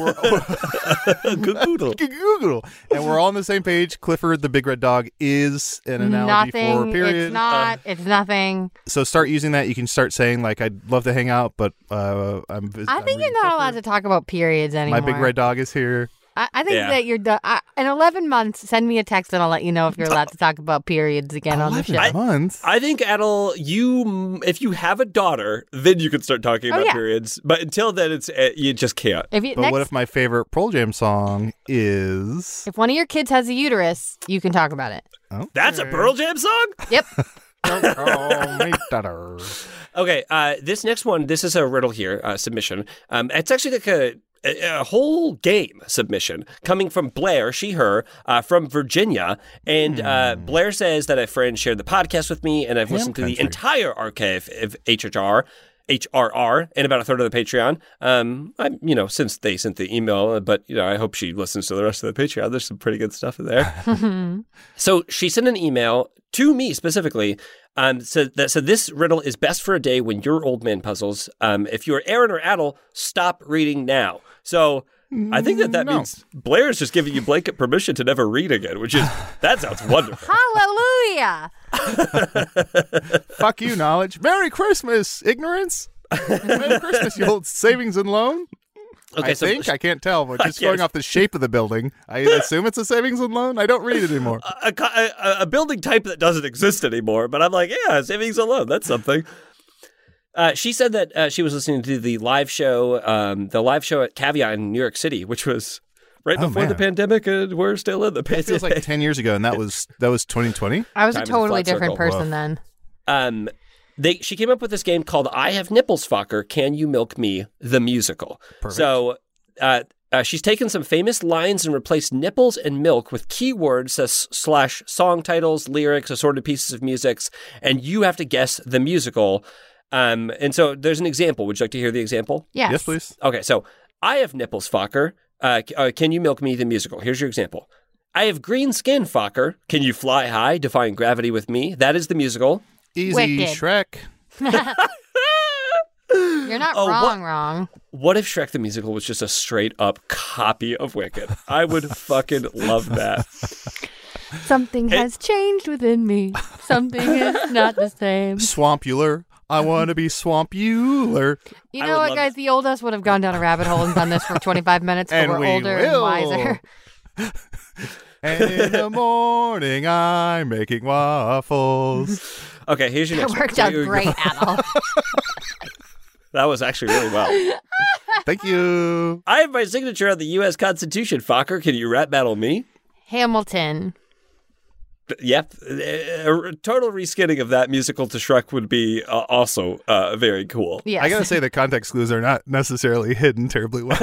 Google. Google, and we're all on the same page. Clifford, the big red dog, is an analogy Nothing. for period. It's not. it's nothing. So start using that. You can start saying like, "I'd love to hang out, but uh, I'm." vis- I I'm think you're reading not allowed Clifford. to talk about periods anymore. My big red dog is here. I, I think Yeah. that you're done. I, in eleven months, send me a text and I'll let you know if you're allowed to talk about periods again on the show. Eleven months. I think, Adel, you, if you have a daughter, then you can start talking Oh, about yeah. periods. But until then, it's uh, you just can't. if you, But next, what if my favorite Pearl Jam song is? if one of your kids has a uterus, you can talk about it. That's a Pearl Jam song? Yep. Oh, my daughter. Okay, uh, this next one, this is a riddle here, uh, submission. Um, it's actually like a, a, a whole game submission coming from Blair, she, her, uh, from Virginia. And uh, Blair says that a friend shared the podcast with me, and I've listened to the country. entire archive of H H R. H R R and about a third of the Patreon. Um, I, you know, since they sent the email, but you know, I hope she listens to the rest of the Patreon. There's some pretty good stuff in there. So she sent an email to me specifically. Um, so that so this riddle is best for a day when you're old man puzzles. Um, if you're Aaron or Adel, stop reading now. So I think that that No. means Blair's just giving you blanket permission to never read again, which is that sounds wonderful. Hallelujah. Fuck you, knowledge. Merry Christmas, ignorance. Merry Christmas, you old savings and loan. Okay, I so think I can't tell, but I just going can't- off the shape of the building, I assume it's a savings and loan. I don't read it anymore. a, a, a building type that doesn't exist anymore. But I'm like, yeah, savings alone, that's something. Uh, she said that uh, she was listening to the live show, um, the live show at Caveat in New York City, which was right Oh, before the man. pandemic, and we're still in the It pandemic. feels like ten years ago, and that was that was twenty twenty. I was Time a is a totally flat different circle. person Woof. then. Um, they she came up with this game called I Have Nipples, Fokker. Can You Milk Me? The musical. Perfect. So uh, uh, she's taken some famous lines and replaced nipples and milk with keywords as, slash song titles, lyrics, assorted pieces of music, and you have to guess the musical. Um, and so there's an example. Would you like to hear the example? Yes. Yes, please. Okay, so I have nipples, Fokker. Uh, c- uh, can you milk me? The musical. Here's your example. I have green skin, Fokker. Can you fly high, defying gravity with me? That is the musical. Easy, Wicked. Shrek. You're not Oh, what- wrong, wrong. What if Shrek the Musical was just a straight up copy of Wicked? I would fucking love that. Something has changed within me. Something is not the same. Swampular. I want to be Swampular. You I know would what, love guys? it. The old us would have gone down a rabbit hole and done this for twenty-five minutes, but And we're we older and will. wiser. And in the morning, I'm making waffles. Okay, here's your It next worked one. out Here we go. great, Adel. That was actually really well. Thank you. I have my signature on the U S Constitution, Fokker. Can you rap battle me? Hamilton. Yep. A total reskinning of that musical to Shrek would be uh, also uh, very cool. Yes. I gotta say, the context clues are not necessarily hidden terribly well.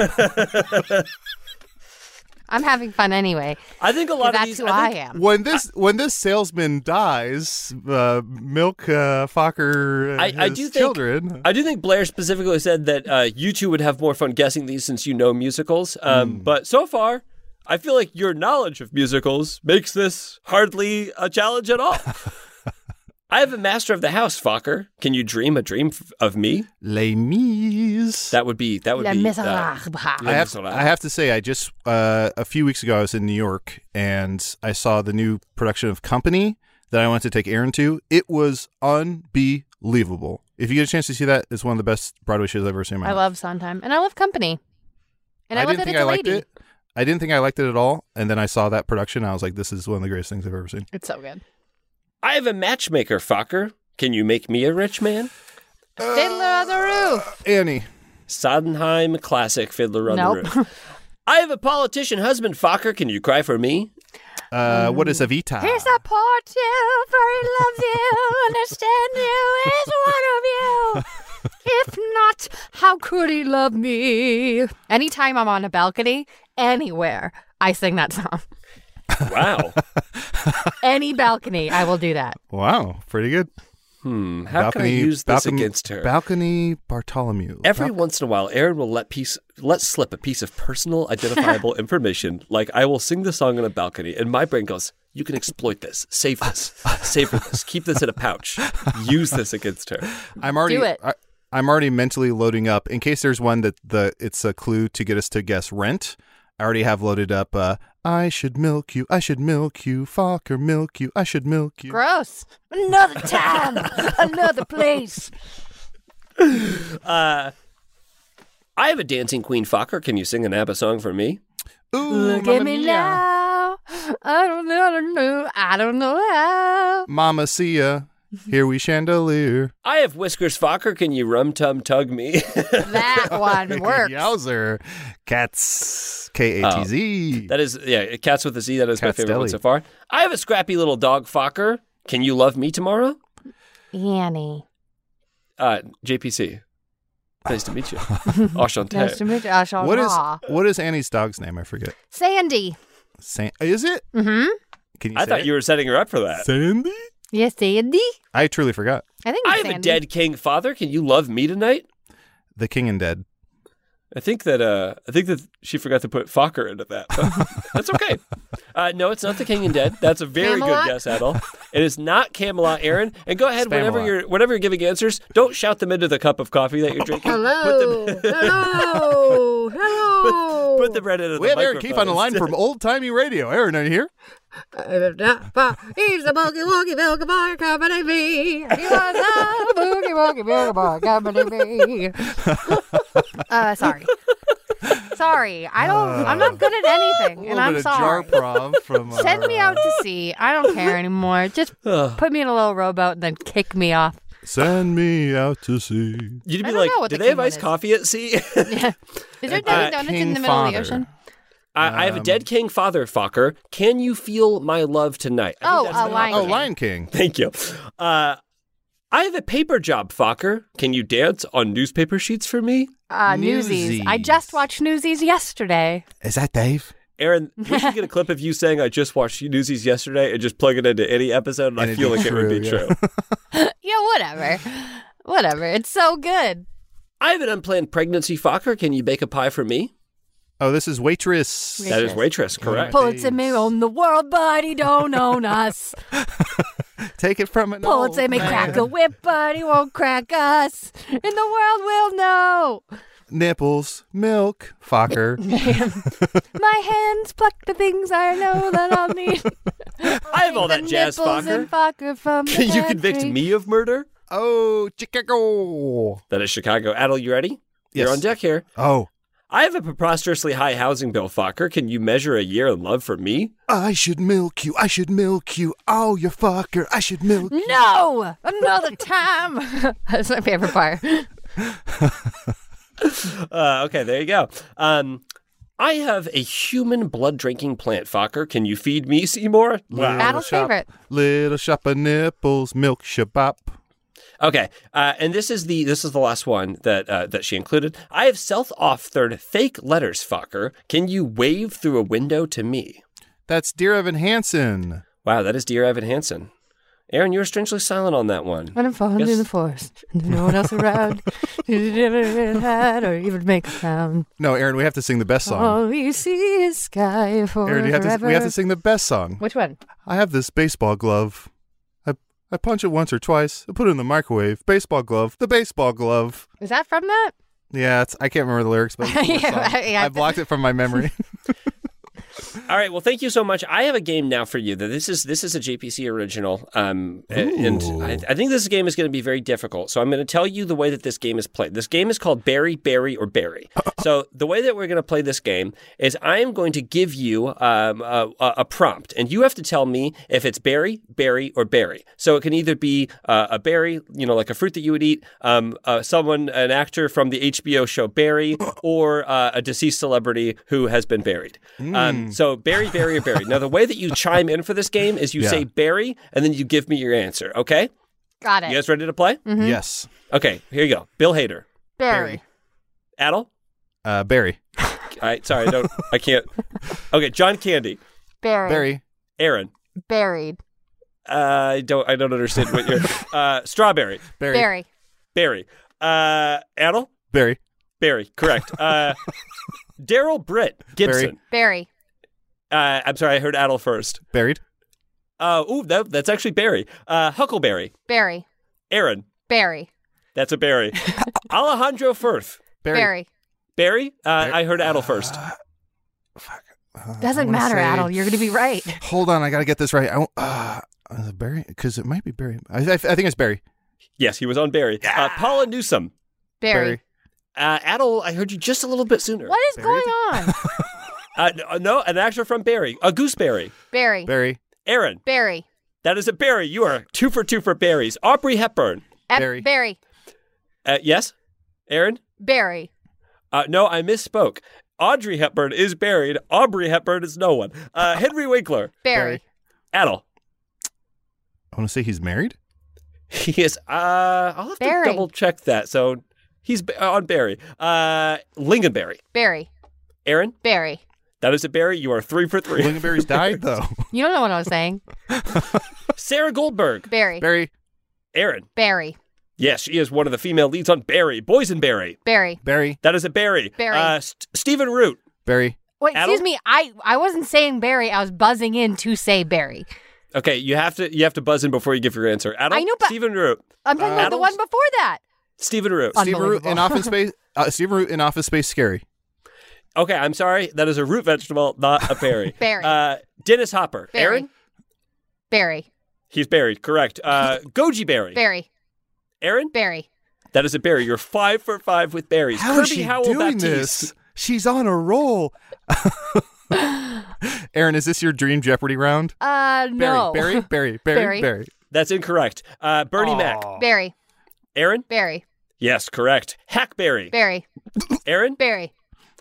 I'm having fun anyway. I think a lot of That's these. who I I, think, am. when this when this salesman dies, uh, Milk uh, Fokker uh, I- I his do think- children. I do think Blair specifically said that uh, you two would have more fun guessing these since you know musicals. Um, But so far, I feel like your knowledge of musicals makes this hardly a challenge at all. I have a master of the house, Fokker. Can you dream a dream f- of me? Les Mis. That would be that would Les be. uh, Miserables. I have, I have to say, I just uh, a few weeks ago I was in New York and I saw the new production of Company that I went to take Aaron to. It was unbelievable. If you get a chance to see that, it's one of the best Broadway shows I've ever seen in my I life. love Sondheim. And I love Company. And I, love didn't that think it's I a liked lady. it. I didn't think I liked it at all, and then I saw that production. And I was like, "This is one of the greatest things I've ever seen." It's so good. I have a matchmaker, Fokker. Can you make me a rich man? Fiddler on the Roof. Annie, Sondheim classic Fiddler on Nope. the Roof. I have a politician husband, Fokker. Can you cry for me? uh, what is Evita? Here's a poor too, for he loves you, understand you, is one of you. If not, how could he love me? Anytime I'm on a balcony, anywhere, I sing that song. Wow. Any balcony, I will do that. Wow, pretty good. Hmm. How can I use this balcony, against her? Balcony Bartholomew. Every Bal- once in a while, Aaron will let piece let slip a piece of personal identifiable information. Like I will sing the song on a balcony, and my brain goes, "You can exploit this. Save this. Savor this. Keep this in a pouch. Use this against her." I'm already. Do it. I, I'm already mentally loading up in case there's one that the it's a clue to get us to guess rent. I already have loaded up. Uh, I should milk you. I should milk you. Fokker, milk you. I should milk you. Gross. Another time, another place. Uh, I have a dancing queen, Fokker. Can you sing an ABBA song for me? Ooh, Look Mamma at me Mia. now. I don't know, I don't know, I don't know how. Mama Sia. Here we chandelier. I have whiskers, Fokker. Can you rum tum tug me? That one works. Yowzer. Cats. K A T Z. That is, yeah, Cats with a Z. That is my Cat's favorite one Deli. so far. I have a scrappy little dog, Fokker. Can you love me tomorrow? Annie. Uh, J P C. Nice to meet you. Enchanté. Nice to meet you. I shall What is draw. what is Annie's dog's name? I forget. Sandy. San- is it? Mm-hmm. Can you I say thought it? you were setting her up for that. Sandy? Yes, Sandy. I truly forgot. I think I it's have a Sandy. dead king, Father. Can you love me tonight? The King and Dead. I think that uh, I think that she forgot to put Fokker into that. But that's okay. Uh, no, it's not the King and Dead. That's a very Camelot? good guess, Adel. It is not Camelot, Aaron. And go ahead, whenever Spamalot. you're whenever you're giving answers, don't shout them into the cup of coffee that you're drinking. Hello. Put the, Hello. Hello. put the bread into We the have Aaron Keefe on the line microphone from Old Timey Radio. Aaron, are you here? He's the boogie woogie milk bar company me. He was the boogie woogie milk bar company me. Uh, sorry. Sorry. I don't. I'm not good at anything, A and little I'm bit sorry. of jar prov from. Uh, Send me out to sea. I don't care anymore. Just put me in a little rowboat and then kick me off. Send me out to sea. You'd I be don't like, know what do the they have king iced is. coffee at sea? Yeah. Is there Dunkin' Donuts King in the middle of the Father. ocean? I, I have a dead king, Father Fokker. Can you feel my love tonight? I think Oh, that's a the- Lion Oh, King. Lion King. Thank you. Uh, I have a paper job, Fokker. Can you dance on newspaper sheets for me? Uh, Newsies. I just watched Newsies yesterday. Is that Dave? Aaron, we should get a clip of you saying I just watched Newsies yesterday and just plug it into any episode, and, And I it'd feel be like it would be true, true. Yeah, whatever. Whatever. It's so good. I have an unplanned pregnancy, Fokker. Can you bake a pie for me? Oh, this is Waitress. That is Waitress, correct. Pullets and me own the world, but he don't own us. Take it from an Pullets old and me man. crack the whip, but he won't crack us. And the world will know. Nipples, milk, Fokker. My hands pluck the things I know that I'll need. I have all that The jazz, nipples and Fokker. Fokker from the Can you convict pantry. me of murder? Oh, Chicago. That is Chicago. Adel, you ready? Yes. You're on deck here. Oh, I have a preposterously high housing bill, Fokker. Can you measure a year in love for me? I should milk you. I should milk you. Oh, you fucker. I should milk you. No! Another time! That's my favorite part. Uh, okay, there you go. Um, I have a human blood-drinking plant, Fokker. Can you feed me, Seymour? Wow. Adel's shop. favorite. Little shop of nipples, milk shabop. Okay, uh, and this is the this is the last one that uh, that she included. I have self-authored fake letters, Fokker. Can you wave through a window to me? That's Dear Evan Hansen. Wow, that is Dear Evan Hansen. Aaron, you were strangely silent on that one. When I'm falling Yes. in the forest, and there's no one else around, you never had or even make a sound. No, Aaron, we have to sing the best song. All you see is sky for Aaron, you have to, forever. we have to sing the best song. Which one? I have this baseball glove. I I punch it once or twice. I put it in the microwave. Baseball glove. The baseball glove. Is that from that? Yeah, it's, I can't remember the lyrics, but it's a cool Yeah, song. yeah. I blocked it from my memory. All right, well, thank you so much. I have a game now for you. That this is this is a J P C original, um, and I, I think this game is going to be very difficult. So I'm going to tell you the way that this game is played. This game is called Barry, Barry, or Barry. So the way that we're going to play this game is I am going to give you um, a, a, a prompt, and you have to tell me if it's berry, berry, or berry. So it can either be uh, a berry, you know, like a fruit that you would eat, um, uh, someone, an actor from the H B O show Barry, or uh, a deceased celebrity who has been buried. Um, so berry, berry, or berry. Now the way that you chime in for this game is you Yeah. say berry, and then you give me your answer. Okay? Got it. You guys ready to play? Yes. Okay, here you go. Bill Hader. Barry. Adel? Uh, Barry. I sorry, I don't I can't. Okay, John Candy. Barry. Barry. Aaron. Buried. Uh, I don't I don't understand what you're uh Strawberry. Barry. Barry. Barry. Uh Adel? Barry. Barry, correct. Uh Daryl Britt Gibson. Barry. Uh I'm sorry, I heard Adel first. Buried. Uh ooh, that, that's actually Barry. Uh Huckleberry. Barry. Aaron. Barry. That's a Barry. Alejandro Firth. Barry. Barry? Uh, I heard Adel first. Uh, Doesn't wanna matter, say- Adel. You're going to be right. Hold on, I gotta get this right. I, won't- uh, uh, Barry, because it might be Barry. I, I, I think it's Barry. Yes, he was on Barry. Uh, Paula Newsome. Barry. Uh, Adel, I heard you just a little bit sooner. What is going on? Uh, n- no, an actor from Barry. A gooseberry. Barry. Barry. Aaron. Barry. That is a Barry. You are two for two for berries. Aubrey Hepburn. Ep- Barry. Barry. Uh, yes? Aaron? Barry. Uh, no, I misspoke. Audrey Hepburn is buried. Aubrey Hepburn is no one. Uh, Henry Winkler. Barry. Adel. I want to say he's married. He is. Uh, I'll have Barry. to double check that. So he's ba- on Barry. Uh, Lingonberry. Barry. Aaron. Barry. That is a Barry. You are three for three. Lingonberry's died though. You don't know what I was saying. Sarah Goldberg. Barry. Barry. Aaron. Barry. Yes, she is one of the female leads on Barry. Boysenberry. Barry. Barry. That is a Barry. Barry. Uh, St- Stephen Root. Barry. Wait, Adel? excuse me. I, I wasn't saying Barry. I was buzzing in to say Barry. Okay, you have to you have to buzz in before you give your answer. Adel? I know, but- Stephen Root. I'm talking about the Adels? one before that. Stephen Root. Stephen Root in Unbelievable. Office Space. Uh, Stephen Root in Office Space. Scary. Okay, I'm sorry. That is a root vegetable, not a berry. Barry. Uh, Dennis Hopper. Barry. Aaron? Barry. He's buried. Correct. Uh, Goji Berry. Barry. Aaron? Barry. That is a berry. You're five for five with berries. How Kirby is she Howell doing Baptiste. this? She's on a roll. Aaron, is this your dream Jeopardy round? Uh, no. Barry. Barry. Barry. Barry. Barry. Barry. That's incorrect. Uh, Bernie Mac. Barry. Aaron? Barry. Yes, correct. Hackberry. Barry. Aaron? Barry.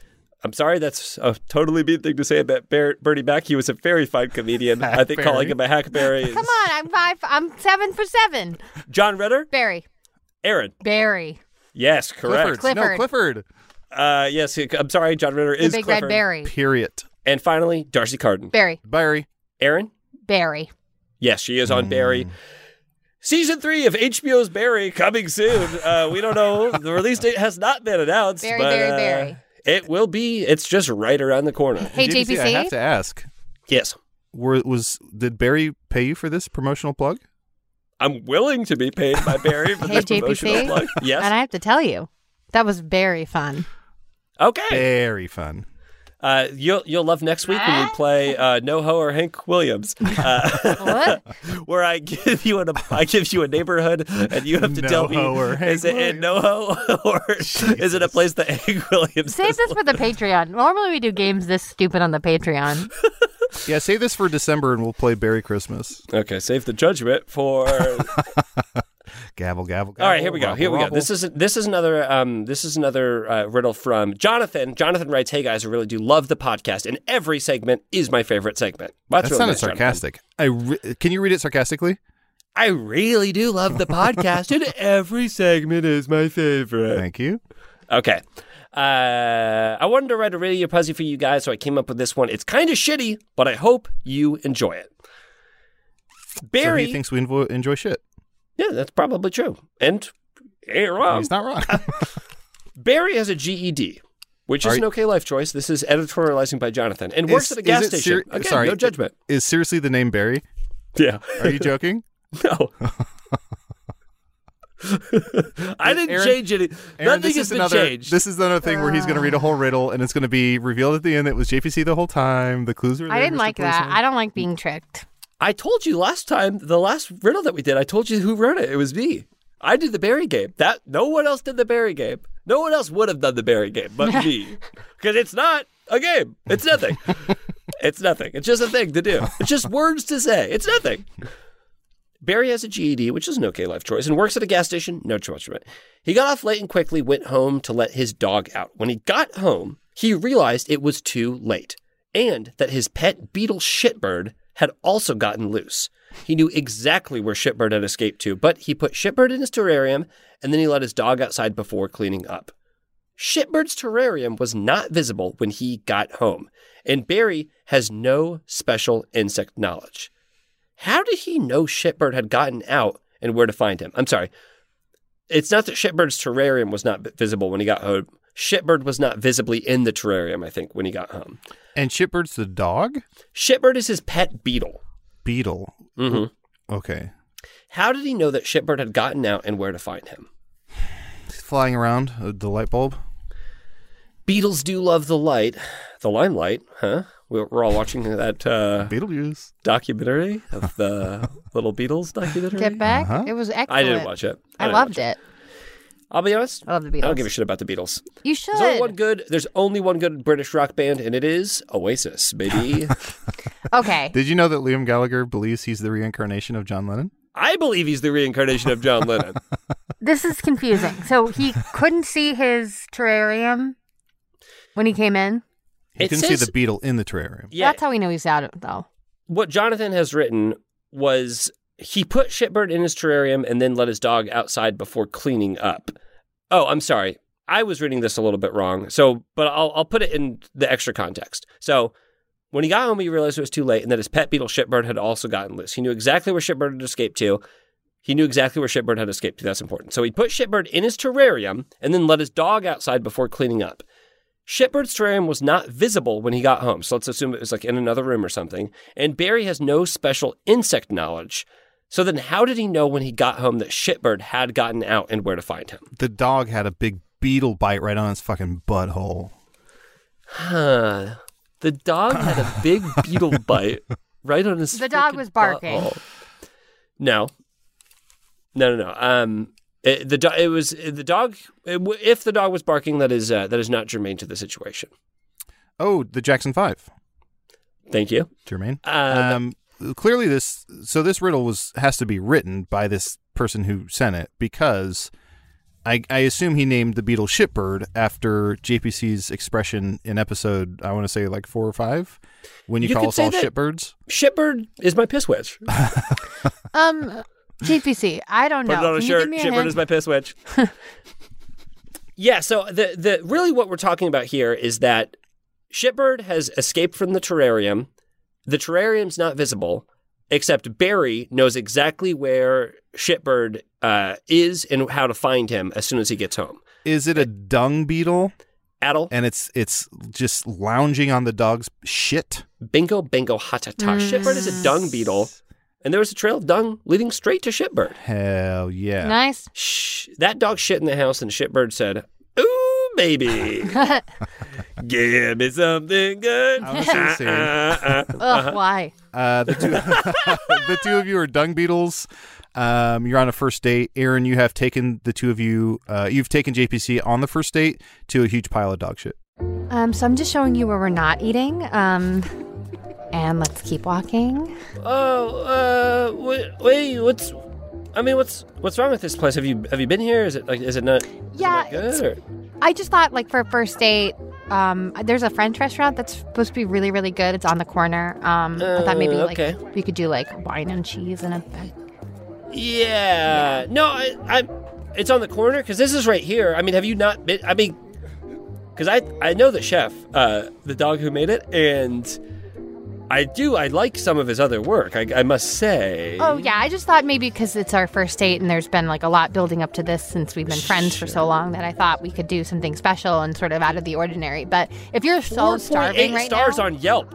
I'm sorry, that's a totally mean thing to say about Ber- Bernie Mac. He was a very fine comedian. I think calling him a hackberry is... Come on, I'm five. I'm seven for seven. John Ritter? Barry. Aaron? Barry. Yes, correct. Clifford. No, Clifford. Clifford. Uh, yes, I'm sorry, John Ritter The is big Clifford. red berry. Period. And finally, Darcy Carden. Barry. Barry. Aaron? Barry. Yes, she is on Barry. Season three of H B O's Barry coming soon. Uh, we don't know. The release date has not been announced. Barry, but, Barry, uh, Barry. It will be. It's just right around the corner. Hey, J P C. I have to ask. Yes. Were, was Did Barry pay you for this promotional plug? I'm willing to be paid by Barry for Hey, this J P promotional C. plug. Yes. And I have to tell you, that was very fun. Okay. Very fun. Uh, you'll you'll love next week when we play uh, NoHo or Hank Williams, uh, What? where I give you an I give you a neighborhood and you have to tell me NoHo or Hank is it in NoHo or is it a place that Hank Williams? Save has this for the Patreon. Normally we do games this stupid on the Patreon. Yeah, save this for December and we'll play Barry Christmas. Okay, save the judgment for. Gavel, gavel, gavel. All right, here we go. Here we go. Robble. This is this is another um this is another uh, riddle from Jonathan. Jonathan writes, "Hey guys, I really do love the podcast, and every segment is my favorite segment." Well, That really sounded nice, Jonathan. sarcastic. I re- Can you read it sarcastically? I really do love the podcast, and every segment is my favorite. Thank you. Okay. Uh, I wanted to write a radio puzzle for you guys, so I came up with this one. It's kind of shitty, but I hope you enjoy it. Barry. So he thinks we invo- enjoy shit. Yeah, that's probably true. And he ain't wrong. He's not wrong. Barry has a G E D, which is Are an you- okay life choice. This is editorializing by Jonathan, and works Is- at a gas is it station. ser- Again, sorry, no judgment. Is seriously the name Barry? Yeah. Are you joking? No. I didn't Aaron- change any. Aaron, Nothing this has is been another. changed. This is another thing where he's going to read a whole riddle, and it's going to be revealed at the end that it was J P C the whole time. The clues are there. I didn't Mister like that. Policeman. I don't like being tricked. I told you last time, the last riddle that we did, I told you who wrote it. It was me. I did the Barry game. That no one else did the Barry game. No one else would have done the Barry game but me. Because it's not a game. It's nothing. It's nothing. It's just a thing to do. It's just words to say. It's nothing. Barry has a G E D, which is an okay life choice, and works at a gas station. No choice from it. He got off late and quickly went home to let his dog out. When he got home, he realized it was too late, and that his pet beetle Shitbird had also gotten loose. He knew exactly where Shitbird had escaped to, but he put Shitbird in his terrarium, and then he let his dog outside before cleaning up. Shitbird's terrarium was not visible when he got home, and Barry has no special insect knowledge. How did he know Shitbird had gotten out and where to find him? I'm sorry. It's not that Shitbird's terrarium was not visible when he got home. Shitbird was not visibly in the terrarium, I think, when he got home. And Shitbird's the dog? Shitbird is his pet beetle. Beetle. Mm-hmm. Okay. How did he know that Shitbird had gotten out and where to find him? He's flying around uh, the light bulb. Beetles do love the light. The limelight, huh? We're, we're all watching that uh, Beetlejuice documentary of the Little Beatles documentary. Get back. Uh-huh. It was excellent. I didn't watch it. I didn't loved watch it. I'll be honest. I love the Beatles. I don't give a shit about the Beatles. You should. There's only one good. There's only one good British rock band, and it is Oasis, baby. Okay. Did you know that Liam Gallagher believes he's the reincarnation of John Lennon? I believe he's the reincarnation of John Lennon. This is confusing. So he couldn't see his terrarium when he came in? He It couldn't says- see the beetle in the terrarium. Yeah, That's how we know he's out, though. what Jonathan has written was he put Shitbird in his terrarium and then let his dog outside before cleaning up. Oh, I'm sorry. I was reading this a little bit wrong. So, but I'll I'll put it in the extra context. So, when he got home, he realized it was too late and that his pet beetle Shitbird had also gotten loose. He knew exactly where Shitbird had escaped to. He knew exactly where Shitbird had escaped to. That's important. So he put Shitbird in his terrarium and then let his dog outside before cleaning up. Shitbird's terrarium was not visible when he got home, so let's assume it was like in another room or something. And Barry has no special insect knowledge. So then how did he know when he got home that Shitbird had gotten out and where to find him? The dog had a big beetle bite right on his fucking butthole. Huh. The dog had a big beetle bite right on his The dog frickin' was barking. butthole. No. No, no, no. Um, it, the do- it was the dog. It, w- if the dog was barking, that is uh, that is not germane to the situation. Oh, the Jackson Five. Thank you. Jermaine. Uh, Um, clearly, this so this riddle was has to be written by this person who sent it because I, I assume he named the beetle Shitbird after J P C's expression in episode, I want to say like four or five, when you, You call could us say all that- shitbirds. Shitbird is my piss witch. Um, J P C, I don't Put know. it on a Can you shirt. give me a Shitbird hint? is my piss witch. Yeah, so the the really what we're talking about here is that Shitbird has escaped from the terrarium. The terrarium's not visible, except Barry knows exactly where Shitbird uh, is and how to find him as soon as he gets home. Is it a dung beetle? Adel, And it's it's just lounging on the dog's shit? bingo, bingo, hatata. Shitbird is a dung beetle, and there was a trail of dung leading straight to Shitbird. Hell yeah. Nice. Shh, that dog shit in the house, and Shitbird said, "Ooh, baby, give me something good." I was gonna say, Uh, uh, uh. Ugh, why? Uh, the, two, the two of you are dung beetles. Um, you're on a first date. Aaron, you have taken the two of you, uh, you've taken J P C on the first date to a huge pile of dog shit. Um, so I'm just showing you where we're not eating. Um, and let's keep walking. Oh, uh, wait, wait, what's? I mean, what's what's wrong with this place? Have you have you been here? Is it like is it not? is it Yeah, not good? Or? I just thought, like, for a first date, um, there's a French restaurant that's supposed to be really, really good. It's on the corner. Um, I thought maybe, Uh, like, okay. we could do, like, wine and cheese and a bag. Yeah. No, I, I, it's on the corner because this is right here. I mean, have you not been? I mean, because I I know the chef, uh, the dog who made it, and I do I like some of his other work. I, I must say. Oh, yeah, I just thought maybe because it's our first date and there's been, like, a lot building up to this since we've been friends for so long that I thought we could do something special and sort of out of the ordinary. But if you're so starving right stars now... on Yelp.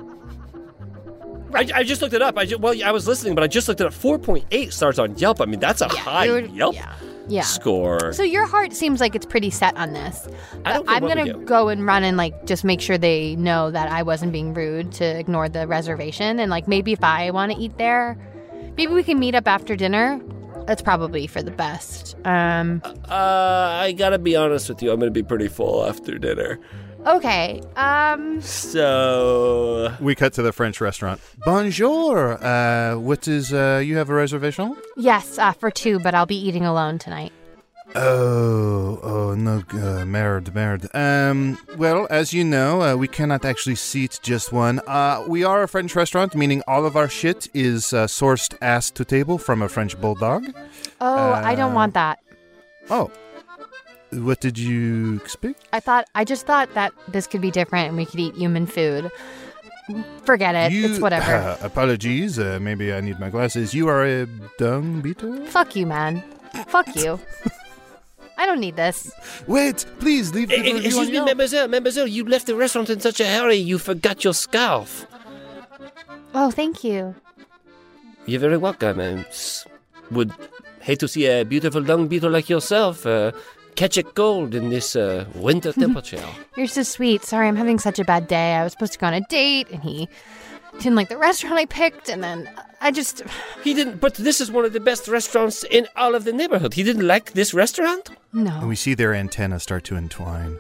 I, I just looked it up. I just, well, I was listening, but I just looked it up. four point eight stars on Yelp. I mean, that's a high you're- Yelp yeah, yeah. score. So your heart seems like it's pretty set on this. I don't But care I'm what we gonna do. go and run and like just make sure they know that I wasn't being rude to ignore the reservation, and like maybe if I want to eat there, maybe we can meet up after dinner. That's probably for the best. Um, Uh, I gotta be honest with you. I'm gonna be pretty full after dinner. okay. Um, So We cut to the French restaurant. Bonjour. Uh, what is, uh, you have a reservation? yes, uh, for two, but I'll be eating alone tonight. Oh, oh, no, uh, merde, merde. Um, well, as you know, uh, we cannot actually seat just one. Uh, we are a French restaurant, meaning all of our shit is uh, sourced ass to table from a French bulldog. Oh, I don't Uh, want that. Oh, what did you expect? I thought I just thought that this could be different and we could eat human food. Forget it. You- It's whatever. Uh, apologies, uh, maybe I need my glasses. You are a dung beetle? Fuck you, man. Fuck you. I don't need this. Wait, please leave the review on excuse me, Yelp. mademoiselle, mademoiselle, you left the restaurant in such a hurry. You forgot your scarf. Oh, thank you. You're very welcome. I would hate to see a beautiful dung beetle like yourself uh, catch a cold in this uh, winter temperature. You're so sweet. Sorry, I'm having such a bad day. I was supposed to go on a date, and he didn't like the restaurant I picked, and then I just... He didn't, but this is one of the best restaurants in all of the neighborhood. He didn't like this restaurant? And No. we see their antennae start to entwine.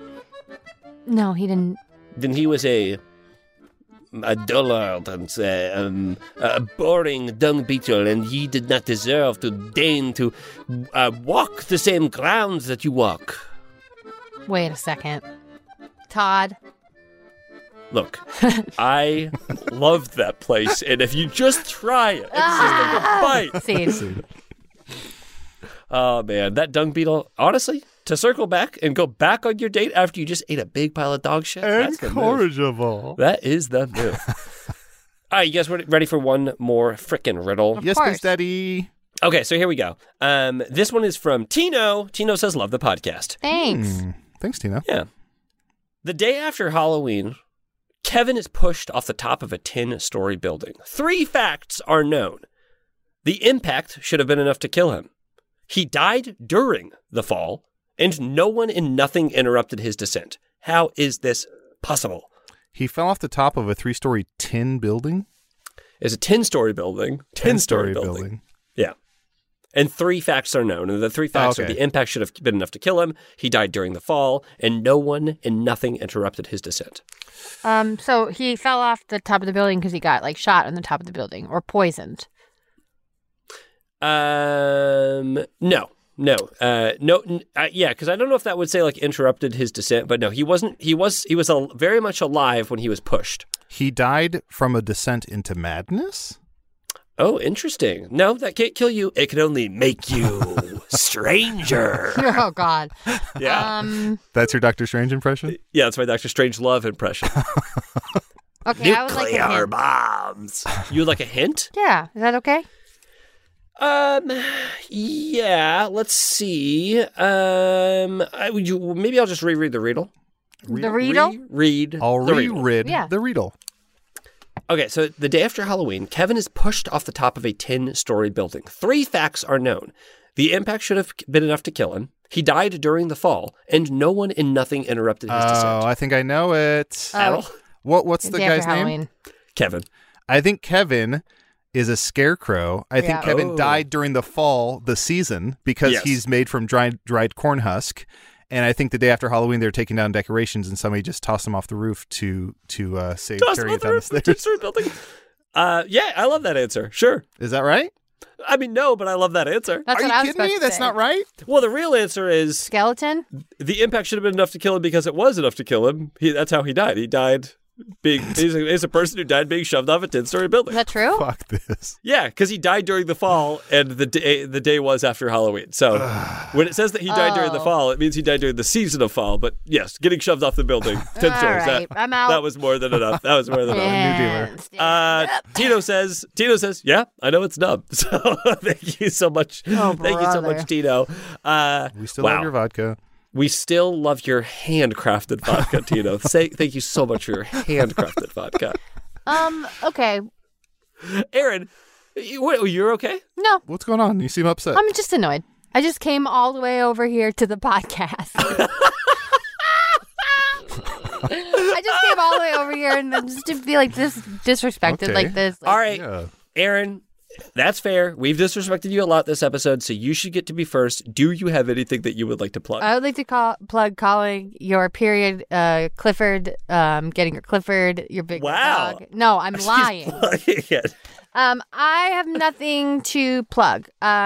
No, he didn't. Then he was a a dullard and uh, um, a boring dung beetle, and he did not deserve to deign to uh, walk the same grounds that you walk. Wait a second. Todd. Look, I loved that place, and if you just try it, it's just like a bite. Scene. Oh man, that dung beetle. Honestly, to circle back and go back on your date after you just ate a big pile of dog shit. That's the move. Incorrigible. That is the move. All right, you guys ready- ready for one more frickin' riddle? Of Yes, course. please, Daddy. Okay, so here we go. Um, this one is from Tino. Tino says, "Love the podcast." Thanks. Hmm. Thanks, Tina. Yeah. The day after Halloween, Kevin is pushed off the top of a ten-story building. Three facts are known. The impact should have been enough to kill him. He died during the fall, and no one and nothing interrupted his descent. How is this possible? He fell off the top of a three-story tin building. It's a ten-story building. ten-story building. Yeah. And three facts are known. And the three facts Oh, are okay. the impact should have been enough to kill him. He died during the fall, and no one and nothing interrupted his descent. Um, so he fell off the top of the building because he got like shot on the top of the building or poisoned. Um, no. no, uh, no, n- uh, yeah, because I don't know if that would say like interrupted his descent, but no, he wasn't. He was he was a, very much alive when he was pushed. He died from a descent into madness? Oh, interesting. No, that can't kill you. It can only make you stranger. Oh God. Yeah, Um. That's your Doctor Strange impression? yeah, that's my Doctor Strange love impression. Okay. I would like a Nuclear hint. bombs. You would like a hint? Yeah. Is that okay? Um, yeah. Let's see. Um, I would you maybe I'll just reread the riddle. The riddle. Read. I'll the riddle. reread Yeah. the riddle. Okay, so the day after Halloween, Kevin is pushed off the top of a ten-story building. Three facts are known. The impact should have been enough to kill him. He died during the fall, and no one and nothing interrupted his Oh, descent. I think I know it. Oh. Adel? What? What's the Day after guy's name? Halloween. Kevin. I think Kevin is a scarecrow. I think Yeah. Kevin Oh. died during the fall, the season, because Yes. he's made from dried dried corn husk. And I think the day after Halloween, they were taking down decorations, and somebody just tossed him off the roof to to uh, save Toss Carrie him off the down the roof of the stairs. ten-story building. Uh, yeah, I love that answer. Sure. Is that right? I mean, no, but I love that answer. That's Are what you I was kidding about me? to That's say. not right. Well, the real answer is Skeleton. the impact should have been enough to kill him because it was enough to kill him. He, that's how he died. He died being, he's a, he's a person who died being shoved off a ten-story building. Is that true? Fuck this. Yeah, because he died during the fall, and the day the day was after Halloween. So when it says that he died during the Oh. fall, it means he died during the season of fall. But yes, getting shoved off the building, ten All stories. right, That, I'm out. that was more than enough. That was more than enough. And Uh, Tino says, Tino says, yeah, I know it's dumb. So thank you so much. Oh, thank you so brother. much, Tino. Uh, We still wow. love your vodka. We still love your handcrafted vodka, Tino. Say, thank you so much for your handcrafted vodka. Um. Okay. Aaron, you, what, you're okay? No, What's going on? You seem upset. I'm just annoyed. I just came all the way over here to the podcast. I just came all the way over here and then just to be like this disrespected Okay. like this. Like, All right, Yeah. Aaron, that's fair. We've disrespected you a lot this episode, so you should get to be first. Do you have anything that you would like to plug? I would like to call plug calling your period uh, Clifford, um, getting your Clifford, your big Wow. dog. No, I'm lying. Plugging it. Um, I have nothing to plug.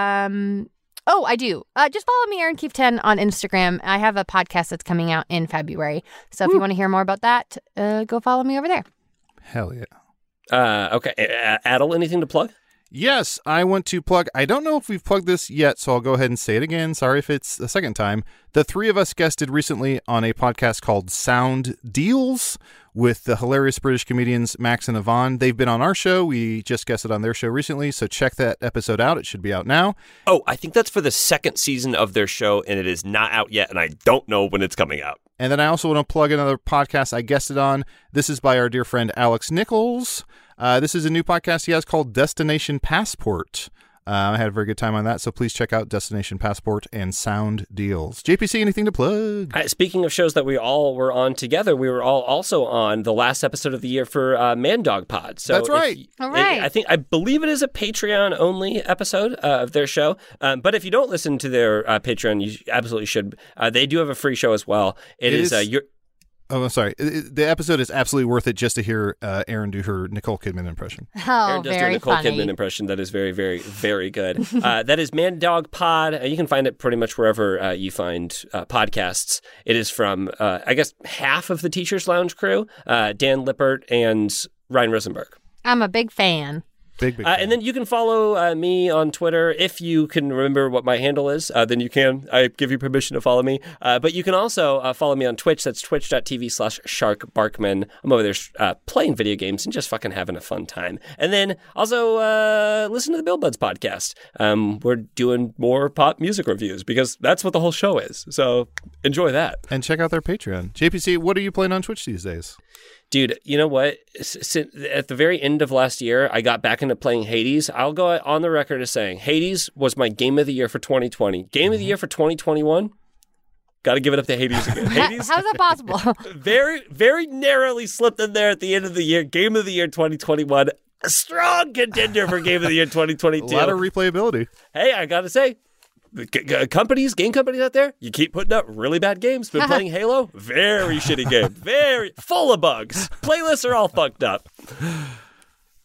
Um, oh, I do. Uh, just follow me, Aaron Keefe ten on Instagram. I have a podcast that's coming out in February. So if you want to hear more about that, uh, go follow me over there. Hell yeah. Uh, okay, uh, Adel, anything to plug? Yes, I want to plug. I don't know if we've plugged this yet, so I'll go ahead and say it again. Sorry if it's the second time. The three of us guested recently on a podcast called Sound Deals with the hilarious British comedians Max and Yvonne. They've been on our show. We just guested on their show recently, so check that episode out. It should be out now. Oh, I think that's for the second season of their show, and it is not out yet, and I don't know when it's coming out. And then I also want to plug another podcast I guested on. This is by our dear friend Alex Nichols. Uh, this is a new podcast he has called Destination Passport. Uh, I had a very good time on that, so please check out Destination Passport and Sound Deals. J P C, anything to plug? Uh, speaking of shows that we all were on together, we were all also on the last episode of the year for uh, Man Dog Pod. So That's if- right. All right. I think I believe it is a Patreon only episode uh, of their show. Um, but if you don't listen to their uh, Patreon, you absolutely should. Uh, they do have a free show as well. It, It is, is- uh, your. Oh, I'm sorry. It- it- the episode is absolutely worth it just to hear uh, Aaron do her Nicole Kidman impression. Oh, Aaron does do a very Nicole funny. Kidman impression that is very, very, very good. uh, that is Man Dog Pod. Uh, you can find it pretty much wherever uh, you find uh, podcasts. It is from, uh, I guess, half of the Teachers Lounge crew, uh, Dan Lippert and Ryan Rosenberg. I'm a big fan. Big, big Uh, fan. and then you can follow uh, me on Twitter. If you can remember what my handle is, uh, then you can. I give you permission to follow me. Uh, but you can also uh, follow me on Twitch. That's twitch.tv slash Shark Barkman. I'm over there uh, playing video games and just fucking having a fun time. And then also uh, listen to the Bill Buds podcast. Um, we're doing more pop music reviews because that's what the whole show is. So enjoy that. And check out their Patreon. J P C, what are you playing on Twitch these days? Dude, you know what? S- s- At the very end of last year, I got back into playing Hades. I'll go on the record as saying Hades was my game of the year for twenty twenty. Game of the year for twenty twenty-one? Got to give it up to Hades again. Hades, How's that possible? very, very narrowly slipped in there at the end of the year. Game of the year twenty twenty-one. A strong contender for Game of the year twenty A twenty-two. lot of replayability. Hey, I got to say, the g- g- companies, game companies out there, you keep putting up really bad games. Been playing Halo? Very shitty game. Very full of bugs. Playlists are all fucked up.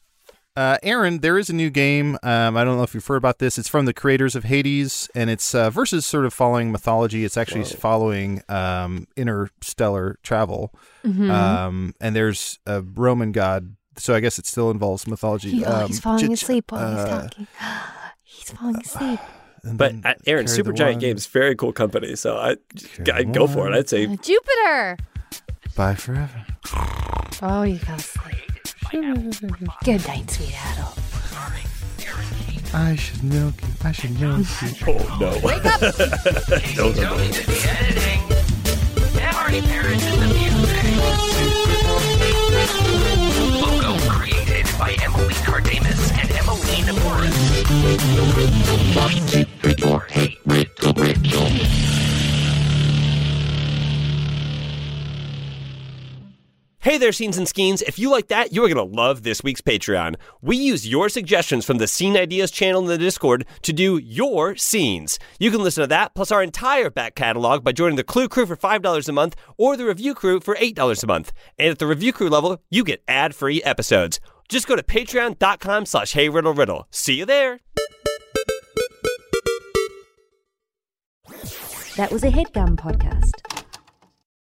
Uh, Aaron, there is a new game. Um, I don't know if you've heard about this. It's from the creators of Hades, and it's uh, versus sort of following mythology. It's actually Whoa. following um, interstellar travel. Mm-hmm. Um, and there's a Roman god, so I guess it still involves mythology. He, oh, um, he's falling j- asleep while uh, he's talking. He's falling asleep. But uh, Aaron, Supergiant Games, very cool company. So I, I'd go for it. I'd say Uh, Jupiter. Bye forever. Oh, you fell asleep. Good night, sweet Adel. I should milk you. I should milk you. Oh, no. Wake up. no, no, no. Did the editing. Emory Parrish did the music. Logo created by Emily Cardamus and Emmeline Morris. Hey there, Scenes and Skeens. If you like that, you are going to love this week's Patreon. We use your suggestions from the Scene Ideas channel in the Discord to do your scenes. You can listen to that, plus our entire back catalog by joining the Clue Crew for five dollars a month or the Review Crew for eight dollars a month. And at the Review Crew level, you get ad-free episodes. Just go to patreon.com slash heyriddleriddle. See you there. That was a HeadGum podcast.